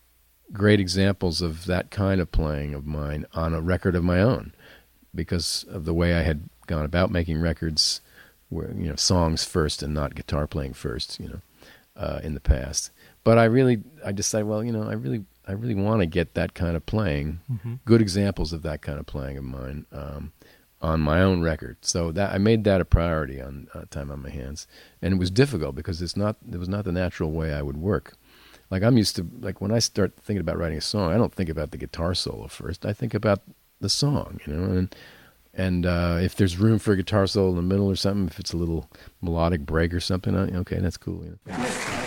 great examples of that kind of playing of mine on a record of my own, because of the way I had gone about making records, where, you know, songs first and not guitar playing first, you know, uh, in the past. But I really, I decided, well, you know, I really, I really want to get that kind of playing, Mm-hmm. good examples of that kind of playing of mine, um, on my own record. So that I made that a priority on uh, Time on My Hands, and it was difficult because it's not, it was not the natural way I would work. Like I'm used to, like when I start thinking about writing a song, I don't think about the guitar solo first. I think about the song, you know, and and uh, if there's room for a guitar solo in the middle or something, if it's a little melodic break or something, I, okay, that's cool. You know?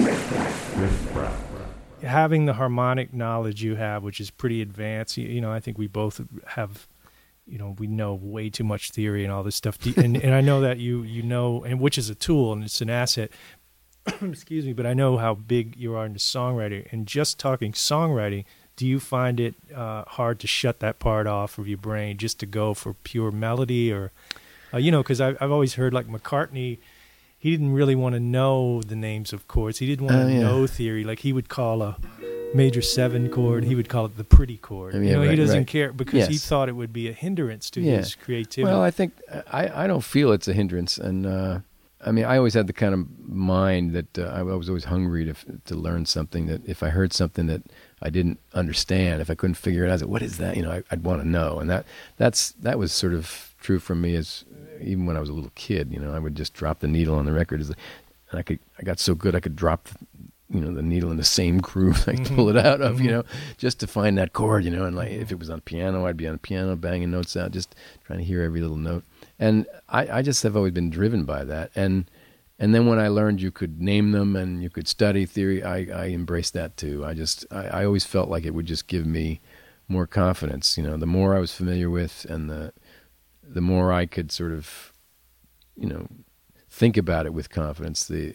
Having the harmonic knowledge you have, which is pretty advanced, you, you know, I think we both have, you know, we know way too much theory and all this stuff. And, and I know that you, you know, and which is a tool and it's an asset, excuse me, but I know how big you are into songwriting. And just talking songwriting, do you find it uh, hard to shut that part off of your brain just to go for pure melody? Or, uh, you know, because I've, I've always heard like McCartney, he didn't really want to know the names of chords. He didn't want Oh, to yeah. know theory. Like he would call a major seven chord, he would call it the pretty chord. Oh, you yeah, know, he right, doesn't right. care because he Yes. thought it would be a hindrance to Yeah. his creativity. Well, I think I, I don't feel it's a hindrance, and uh, I mean I always had the kind of mind that uh, I was always hungry to to learn something. That if I heard something that I didn't understand, if I couldn't figure it out, I said, "What is that?" You know, I, I'd want to know, and that that's that was sort of true for me as even when I was a little kid. You know, I would just drop the needle on the record, as, and I could I got so good I could drop, you know, the needle in the same groove I pull it out of, you know, just to find that chord, you know, and like if it was on piano, I'd be on the piano banging notes out, just trying to hear every little note. And I, I just have always been driven by that. And and then when I learned you could name them and you could study theory, I, I embraced that too. I just I, I always felt like it would just give me more confidence, you know, the more I was familiar with and the the more I could sort of, you know, think about it with confidence, the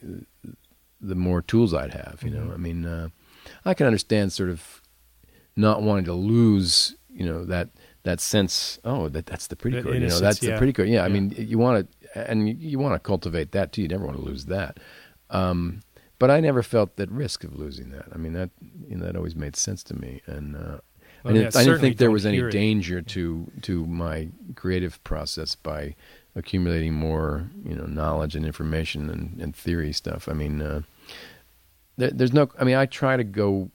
the more tools I'd have, you know. Mm-hmm. I mean, uh, I can understand sort of not wanting to lose, you know, that that sense. Oh, that that's the pretty That chord. You know, innocence, that's yeah. the pretty chord. Yeah, I Yeah. mean, you want to, and you, you want to cultivate that too. You never want to lose that. Um, but I never felt that risk of losing that. I mean, that you know, that always made sense to me, and uh, Well, I didn't, yeah, I didn't certainly think there don't was any hear it. danger to to my creative process by accumulating more, you know, knowledge and information and, and theory stuff. I mean, uh, there, there's no. I mean, I try to go.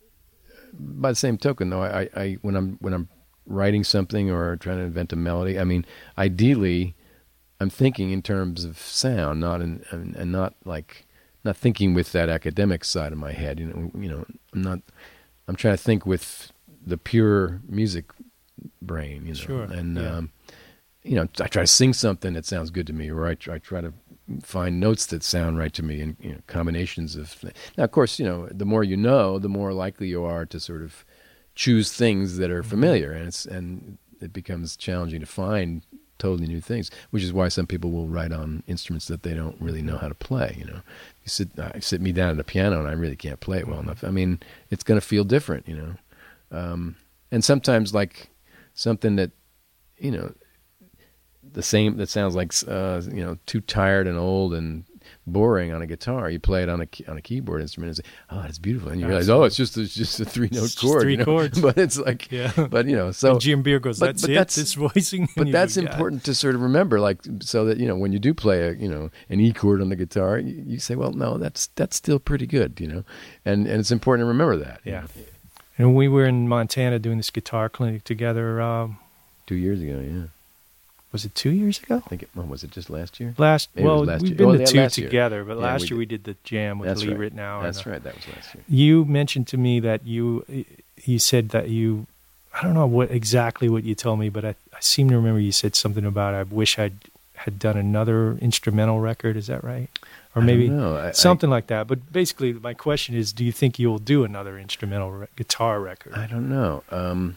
By the same token, though, I, I when I'm when I'm writing something or trying to invent a melody, I mean, ideally, I'm thinking in terms of sound, not in and, and not like not thinking with that academic side of my head. You know, you know, I'm not. I'm trying to think with the pure music brain. You know, Sure, and yeah. um, you know, I try to sing something that sounds good to me, or I try, I try to find notes that sound right to me, and you know, combinations of. Now, of course, you know, the more you know, the more likely you are to sort of choose things that are familiar, and it's and it becomes challenging to find totally new things. Which is why some people will write on instruments that they don't really know how to play. You know, you sit I sit me down at a piano, and I really can't play it well enough. I mean, it's going to feel different, you know, um, and sometimes like something that, you know. The same that sounds like uh, you know, too tired and old and boring on a guitar. You play it on a key- on a keyboard instrument and say, "Oh, it's beautiful," and you realize, "Oh, it's just it's just a three note It's just chord." three you know? chords. But it's like, Yeah. but you know, so and Jim Beer goes, but- that's but it, that's- this voicing. And but you that's go, "Yeah." important to sort of remember, like, so that you know when you do play a you know an E chord on the guitar, you, you say, "Well, no, that's that's still pretty good," you know, and and it's important to remember that. you Yeah. know. And we were in Montana doing this guitar clinic together. Um, Two years ago, yeah, was it two years ago? I think it well, was it just last year? Last, Maybe it well, was last we've year. been Oh, to yeah, two last year. together, but Yeah, last we year we did. did the jam with That's Lee right. Ritenour. That's and, uh, right. That was last year. You mentioned to me that you you said that you I don't know what exactly what you told me, but I, I seem to remember you said something about I wish I had done another instrumental record. Is that right? Or I don't maybe know. I- I- something like that. But basically, my question is: do you think you'll do another instrumental re- guitar record? I don't know. Um,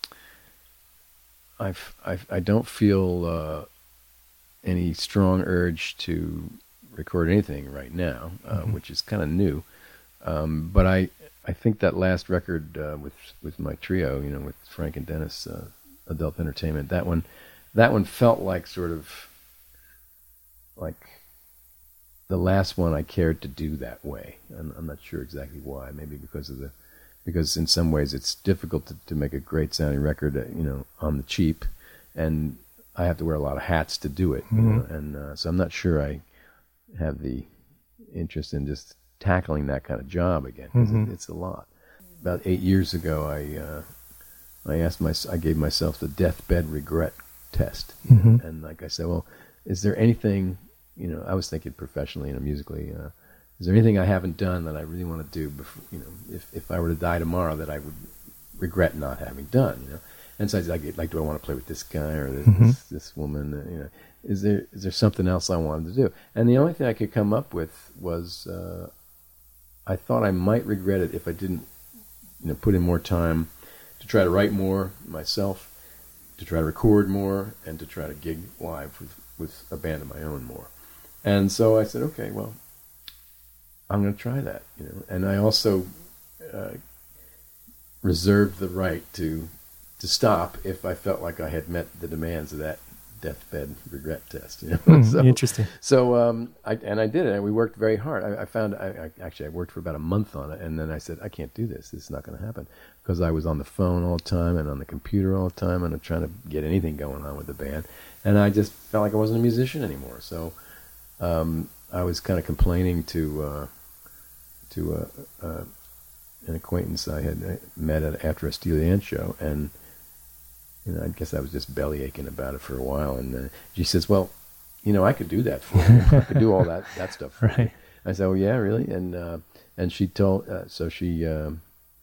I've, I've, I don't feel uh, any strong urge to record anything right now, uh, Mhm. which is kind of new. Um, but I, I think that last record uh, with with my trio, you know, with Frank and Dennis, uh, Adult Entertainment, that one, that one felt like sort of like the last one I cared to do that way. I'm, I'm not sure exactly why. Maybe because of the because in some ways it's difficult to, to make a great sounding record, uh, you know, on the cheap, and I have to wear a lot of hats to do it, you Mhm. know, and uh, so I'm not sure I have the interest in just tackling that kind of job again, because Mhm. it, it's a lot. About eight years ago, I uh, I asked my I gave myself the deathbed regret test, Mhm. and like I said, well, is there anything, you know, I was thinking professionally, you know, musically, uh, is there anything I haven't done that I really want to do before, you know, if, if I were to die tomorrow that I would regret not having done, you know? And so I was like, like, do I want to play with this guy or this, Mhm. this, this woman, uh, you know, is there, is there something else I wanted to do? And the only thing I could come up with was, uh, I thought I might regret it if I didn't, you know, put in more time to try to write more myself, to try to record more, and to try to gig live with, with a band of my own more. And so I said, okay, well, I'm going to try that, you know. And I also uh, reserved the right to to stop if I felt like I had met the demands of that deathbed regret test, you know. Hmm, so, interesting. So, um, I, and I did it, and we worked very hard. I, I found, I, I actually, I worked for about a month on it, and then I said, I can't do this. This is not going to happen, because I was on the phone all the time and on the computer all the time, and I'm trying to get anything going on with the band, and I just felt like I wasn't a musician anymore. So, um, I was kind of complaining to uh, to uh, uh, an acquaintance I had met at, after a Steely Dan show, and you know, I guess I was just belly aching about it for a while, and uh, she says, "Well, you know, I could do that for you. I could do all that that stuff for you." Right. I said, "Oh yeah, really?" And uh, and she told, uh, so she um,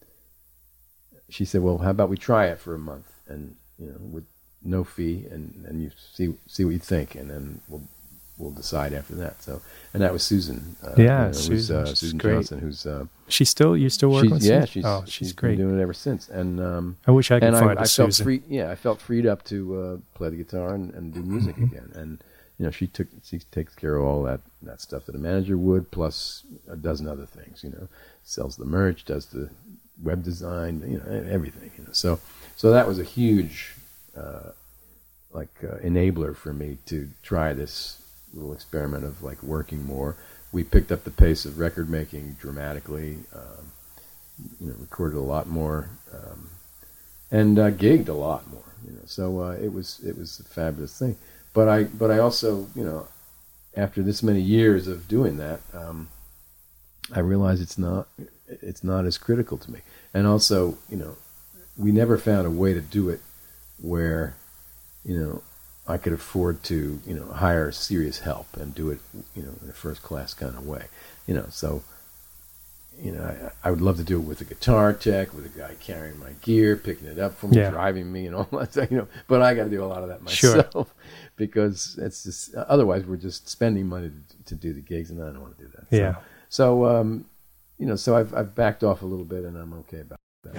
she said, "Well, how about we try it for a month, and you know, with no fee, and, and you see see what you think, and then we'll we'll decide after that." So, and that was Susan. Uh, Yeah, you know, who's, Susan, uh, she's Susan great. Johnson, who's uh, She's still, you still working with she's, yeah, Susan? she's Oh, she's, she's great. been doing it ever since, and um, I wish I could and find I, a I felt Susan. free. Yeah, I felt freed up to uh, play the guitar and, and do music Mm-hmm. again. And you know, she took she takes care of all that, that stuff that a manager would, plus a dozen other things. You know, sells the merch, does the web design, you know, everything. You know, so so that was a huge uh, like uh, enabler for me to try this little experiment of like working more. We picked up the pace of record making dramatically. Um, you know, recorded a lot more, um, and uh, gigged a lot more. You know, so uh, it was it was a fabulous thing. But I but I also, you know, after this many years of doing that, um, I realize it's not it's not as critical to me. And also, you know, we never found a way to do it where, you know, I could afford to, you know, hire serious help and do it, you know, in a first class kind of way. You know, so. You know, I, I would love to do it with a guitar tech, with a guy carrying my gear, picking it up for me, Yeah. driving me, and all that stuff. You know, but I got to do a lot of that Sure. myself because it's just otherwise we're just spending money to, to do the gigs, and I don't want to do that. So, Yeah. So, um, you know, so I've I've backed off a little bit, and I'm okay about that.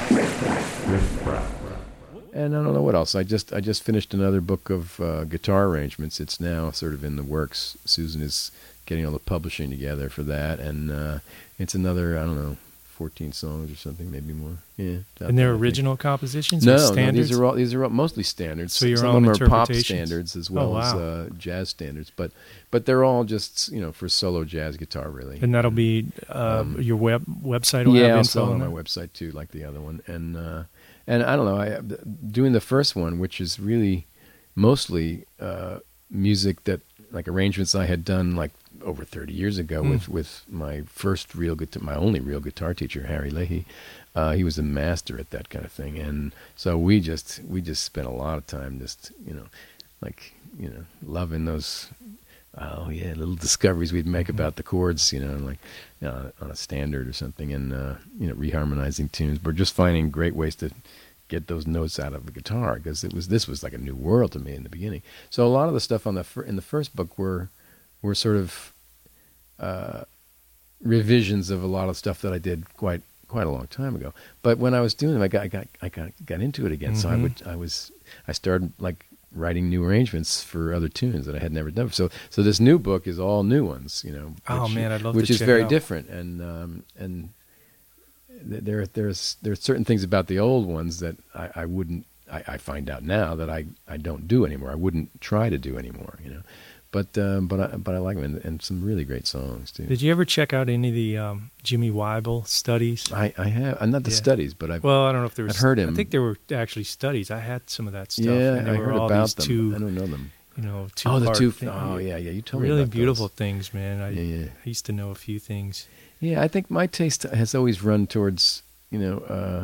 And I don't know what else. I just I just finished another book of uh, guitar arrangements. It's now sort of in the works. Susan is getting all the publishing together for that, and uh, it's another I don't know, fourteen songs or something, maybe more. Yeah. about And they're that, I think. original compositions No, or no, standards? these are all these are all mostly standards. So your Some own of them are pop interpretations? standards as Oh, well as wow. uh, jazz standards, but but they're all just you know for solo jazz guitar really. And that'll be uh, Um, your web website will yeah, have I'll info sell it on on my that? website too, like the other one. And uh, and I don't know, I doing the first one, which is really mostly uh, music that like arrangements I had done like over thirty years ago Mm. with with my first real guitar, my only real guitar teacher, Harry Leahy. Uh, he was a master at that kind of thing, and so we just we just spent a lot of time just you know, like you know, loving those. Oh yeah, little discoveries we'd make about the chords, you know, like you know, on a standard or something, and uh, you know, reharmonizing tunes. But just finding great ways to get those notes out of the guitar because it was this was like a new world to me in the beginning. So a lot of the stuff on the fir- in the first book were were sort of uh, revisions of a lot of stuff that I did quite quite a long time ago. But when I was doing them, I got I got I got, got into it again. So I Mhm. would I was I started like writing new arrangements for other tunes that I had never done. So so this new book is all new ones, you know. Oh, which- man, I'd love which to is check very it out. different, and um, and th- there there's there's certain things about the old ones that I, I wouldn't I, I find out now that I, I don't do anymore. I wouldn't try to do anymore, you know. But um, but I but I like him, and, and some really great songs too. Did you ever check out any of the um, Jimmy Weibel studies? I I have uh, not the Yeah. studies, but I've Well, I don't know if there was. I've heard him. I think there were actually studies. I had some of that stuff. yeah and there I were heard all about these them. Two, I don't know them. you know, two. Oh, the two. Thing, Oh yeah yeah you told me really about beautiful those. things, man. I, Yeah yeah I used to know a few things. yeah. I think my taste has always run towards you know. Uh,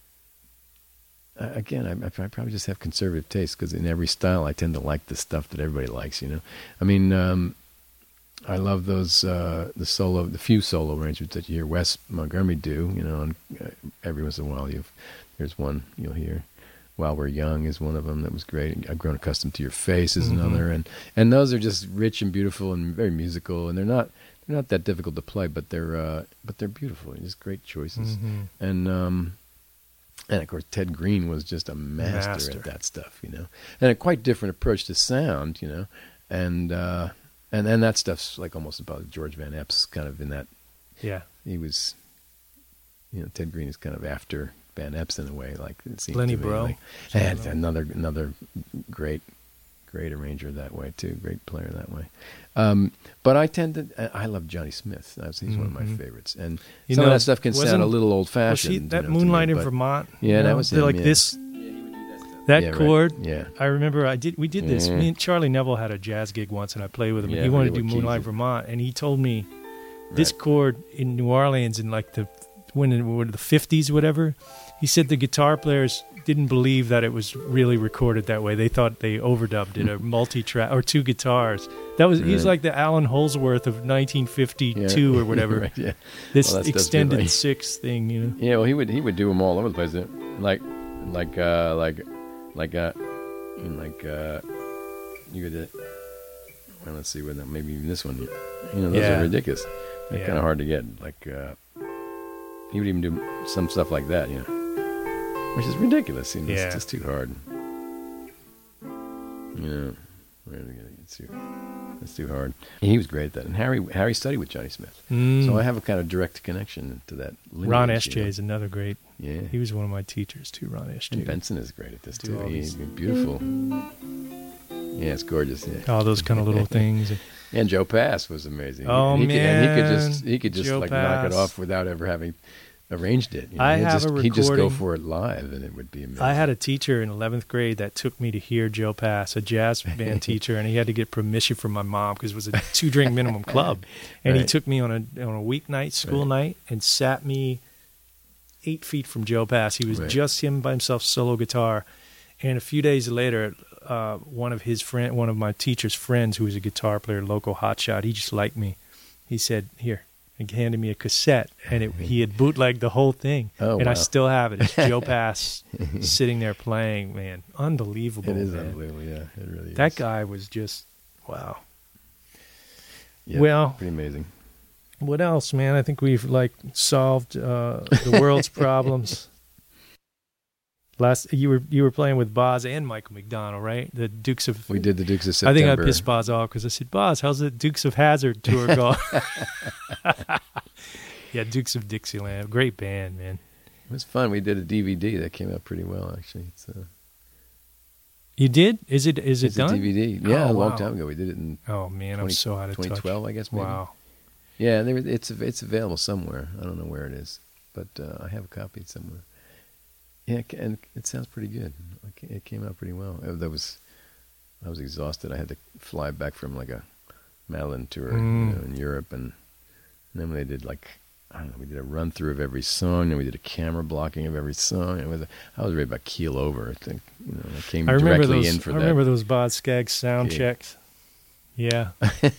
Uh, again, I, I probably just have conservative taste because in every style I tend to like the stuff that everybody likes. You know, I mean, um, I love those uh, the solo, the few solo arrangements that you hear Wes Montgomery do. You know, and uh, every once in a while you there's one you'll hear. While We're Young is one of them that was great. I've Grown Accustomed to Your Face is Mhm. another, and and those are just rich and beautiful and very musical, and they're not they're not that difficult to play, but they're uh, but they're beautiful. Just great choices, Mhm. and. Um, And of course, Ted Green was just a master, Master. at that stuff, you know, and a quite different approach to sound, you know, and uh, and and that stuff's like almost about George Van Epps, kind of in that Yeah, he was, you know, Ted Green is kind of after Van Epps in a way, like it seems Lenny to me, Breau. like, and another another great great arranger that way too, great player that way. Um, but I tend to, I love Johnny Smith. That's, he's one of my Mhm. favorites, and You some know, of that stuff can sound wasn't- a little old Was he, fashioned. that you know, to me, Moonlight in but- Vermont. Yeah, you that know, was they're him, like yeah. this. That Yeah, right. chord. Yeah. I remember I did. We did this. Yeah. Me and Charlie Neville had a jazz gig once, and I played with him. Yeah, and he I wanted to forget do what keys Moonlight it- Vermont, and he told me this Right. chord in New Orleans in like the when it were the fifties, whatever. He said the guitar players didn't believe that it was really recorded that way. They thought they overdubbed it, or multi-track, or two guitars. That was he's Right. like the Alan Holdsworth of nineteen fifty-two Yeah. or whatever. Right, yeah. This Well, that's- that's extended good, right? six thing, you know. Yeah, well, he would he would do them all over the place, like like uh, like like uh, in like uh, you could. Uh, well, let's see what maybe even this one. You know, those Yeah. are ridiculous. They're Yeah. kind of hard to get. Like uh, he would even do some stuff like that, you know, which is ridiculous. You know, Yeah. it's just too hard. You know, where did I get it? It's too, it's too hard. He was great at that, and Harry Harry studied with Johnny Smith, Mm. so I have a kind of direct connection to that. Lineage, Ron you S J know. is another great. Yeah. He was one of my teachers too. Ron S J. And Benson is great at this Do too. all He's these- beautiful. Yeah, it's gorgeous. Yeah. All those kind of little things. And Joe Pass was amazing. Oh, and he Could, and he could man. just he could just Joe like knock it Pass. off without ever having arranged it. You know? I he'd have just, a He'd just go recording. for it live, and it would be amazing. I had a teacher in eleventh grade that took me to hear Joe Pass, a jazz band teacher, and he had to get permission from my mom because it was a two drink minimum club. And he Right. took me on a on a weeknight school Right. night and sat me eight feet from Joe Pass. He was Right. just him by himself, solo guitar. And a few days later, uh, one of his friend, one of my teacher's friends, who was a guitar player, local hotshot, he just liked me. He said, "Here," and handed me a cassette, and it, he had bootlegged the whole thing, Oh, and I wow. still have it. It's Joe Pass sitting there playing, man, unbelievable. It is man. unbelievable. Yeah, it really is. That guy was just wow. Yeah, well- pretty amazing. What else, man? I think we've like solved uh, the world's problems. Last you were you were playing with Boz and Michael McDonald, right? The Dukes of. We did the Dukes of I think September. I pissed Boz off because I said, "Boz, how's the Dukes of Hazzard tour going?" Yeah, Dukes of Dixieland, great band, man. It was fun. We did a D V D that came out pretty well, actually. It's, uh, You did? Is it is it it's done? a D V D. Yeah, Oh, a long wow. time ago. We did it in Oh man, I'm twenty so out of touch. twenty twelve, I guess. Maybe. Wow. Yeah, there, it's it's available somewhere. I don't know where it is, but uh, I have a copy somewhere. Yeah, it ca- and it sounds pretty good. It ca- It came out pretty well. Uh, That was, I was exhausted. I had to fly back from like a Madeline tour Mm. you know, in Europe, and, and then when they did like I don't know, we did a run through of every song, and we did a camera blocking of every song. It was I was ready about keel over. I think you know I came I remember directly those. in for I that. remember those Boz Skaggs sound Yeah. checks. Yeah.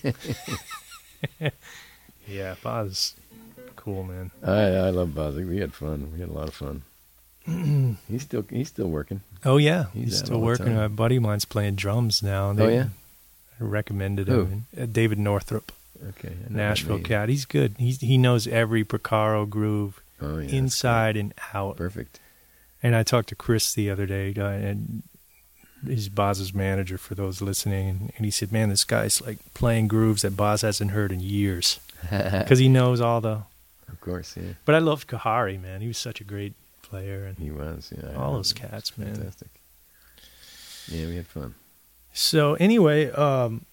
Yeah, Boz, cool man. I I love Bozzy. We had fun. We had a lot of fun. he's still he's still working. Oh yeah, He's he's, out still all the working. time. A buddy of mine's playing drums now. They Oh yeah. recommended Who? him. Uh, David Northrup, Okay. I know that Nashville name. cat. He's good. He's he knows every Picaro groove Oh yeah. that's inside and out. great. Perfect. And I talked to Chris the other day, uh, and he's Boz's manager for those listening, and, and he said, "Man, this guy's like playing grooves that Boz hasn't heard in years because he knows all the." Of course, yeah. But I loved Kahari, man. He was such a great player, and He was, yeah. I all know. those cats, man. Fantastic. Yeah, we had fun. So anyway, um,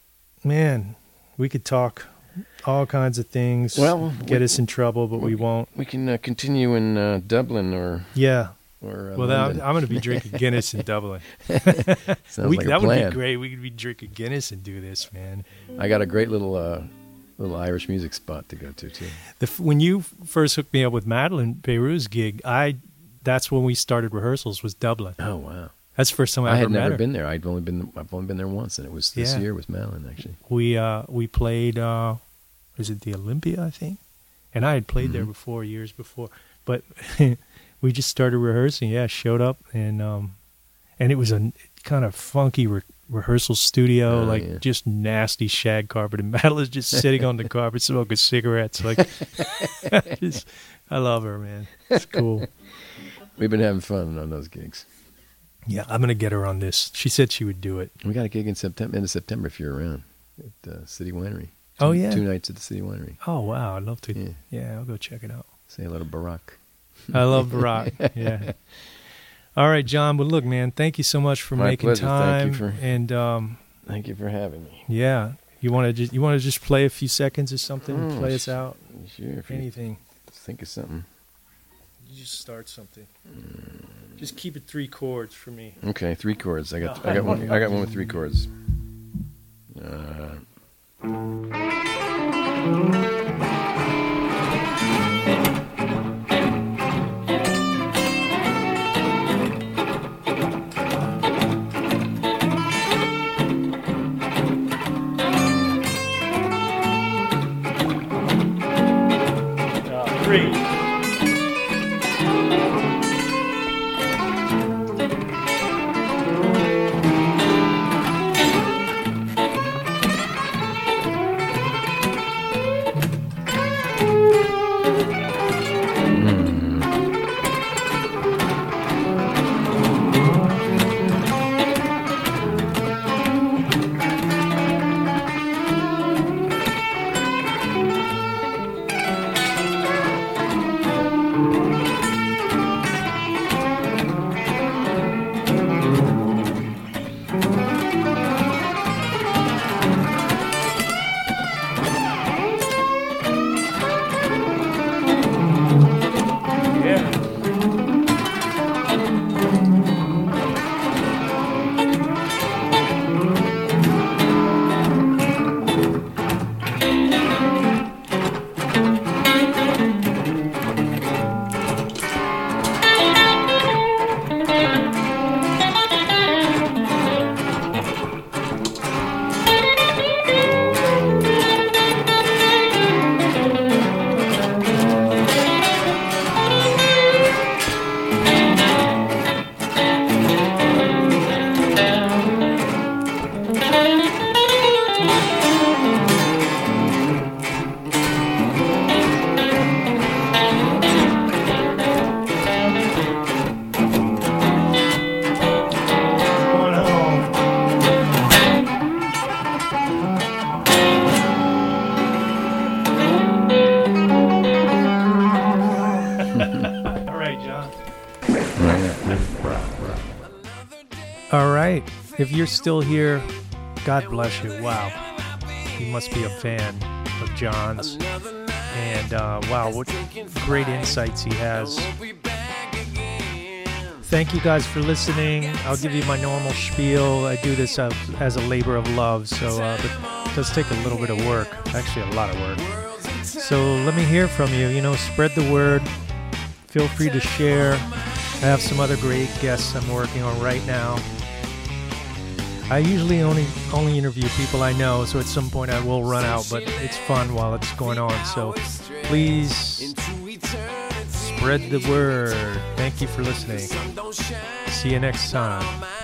man, we could talk all kinds of things. Well, get we- us in trouble, but we, we- won't. We can uh, continue in uh, Dublin or Yeah. or uh, Well, then I'm, London. I'm going to be drinking Guinness in Dublin. Sounds We- like that a plan. would be great. We could be drinking Guinness and do this, man. I got a great little uh, little Irish music spot to go to too. The, f- when you first hooked me up with Madeline Beirut's gig, I that's when we started rehearsals. Was Dublin. Oh wow! That's the first time I, I ever had met never her. been there. I'd only been I've only been there once, and it was this Yeah. year with Madeline actually. We uh, we played. Uh, was it the Olympia? I think. And I had played there Mhm. before, years before, but we just started rehearsing. Yeah, showed up and um, and it was a kind of funky re- rehearsal studio, Oh, like yeah. just nasty shag carpet, and Madeline's just sitting on the carpet smoking cigarettes. Like, just, I love her, man. It's cool. We've been having fun on those gigs. Yeah, I'm gonna get her on this. She said she would do it. We got a gig in September, end of September if you're around at uh, City Winery. Oh, Two- yeah? two nights at the City Winery. Oh wow, I'd love to. Yeah. Yeah, I'll go check it out. Say hello to Barack. I love rock. Yeah. All right, John. But look, man, thank you so much for My making pleasure. time. Thank you for- And um, Thank you for having me. yeah, you want to just you want to just play a few seconds or something, Mm, play us out, Sure, if you anything. think of something. You just start something. Just keep it three chords for me. Okay, three chords. I got I got one I got one with three chords. Uh, Uh, three. Yeah. Going home. All right, John. All right. If you're still here, God bless you. Wow. You must be a fan of John's. And uh, wow, what great insights he has. Thank you guys for listening. I'll give you my normal spiel. I do this uh, as a labor of love, so uh, but it does take a little bit of work. Actually, a lot of work. So let me hear from you. You know, spread the word. Feel free to share. I have some other great guests I'm working on right now. I usually only only interview people I know, so at some point I will run out, but it's fun while it's going on. So please spread the word. Thank you for listening. See you next time.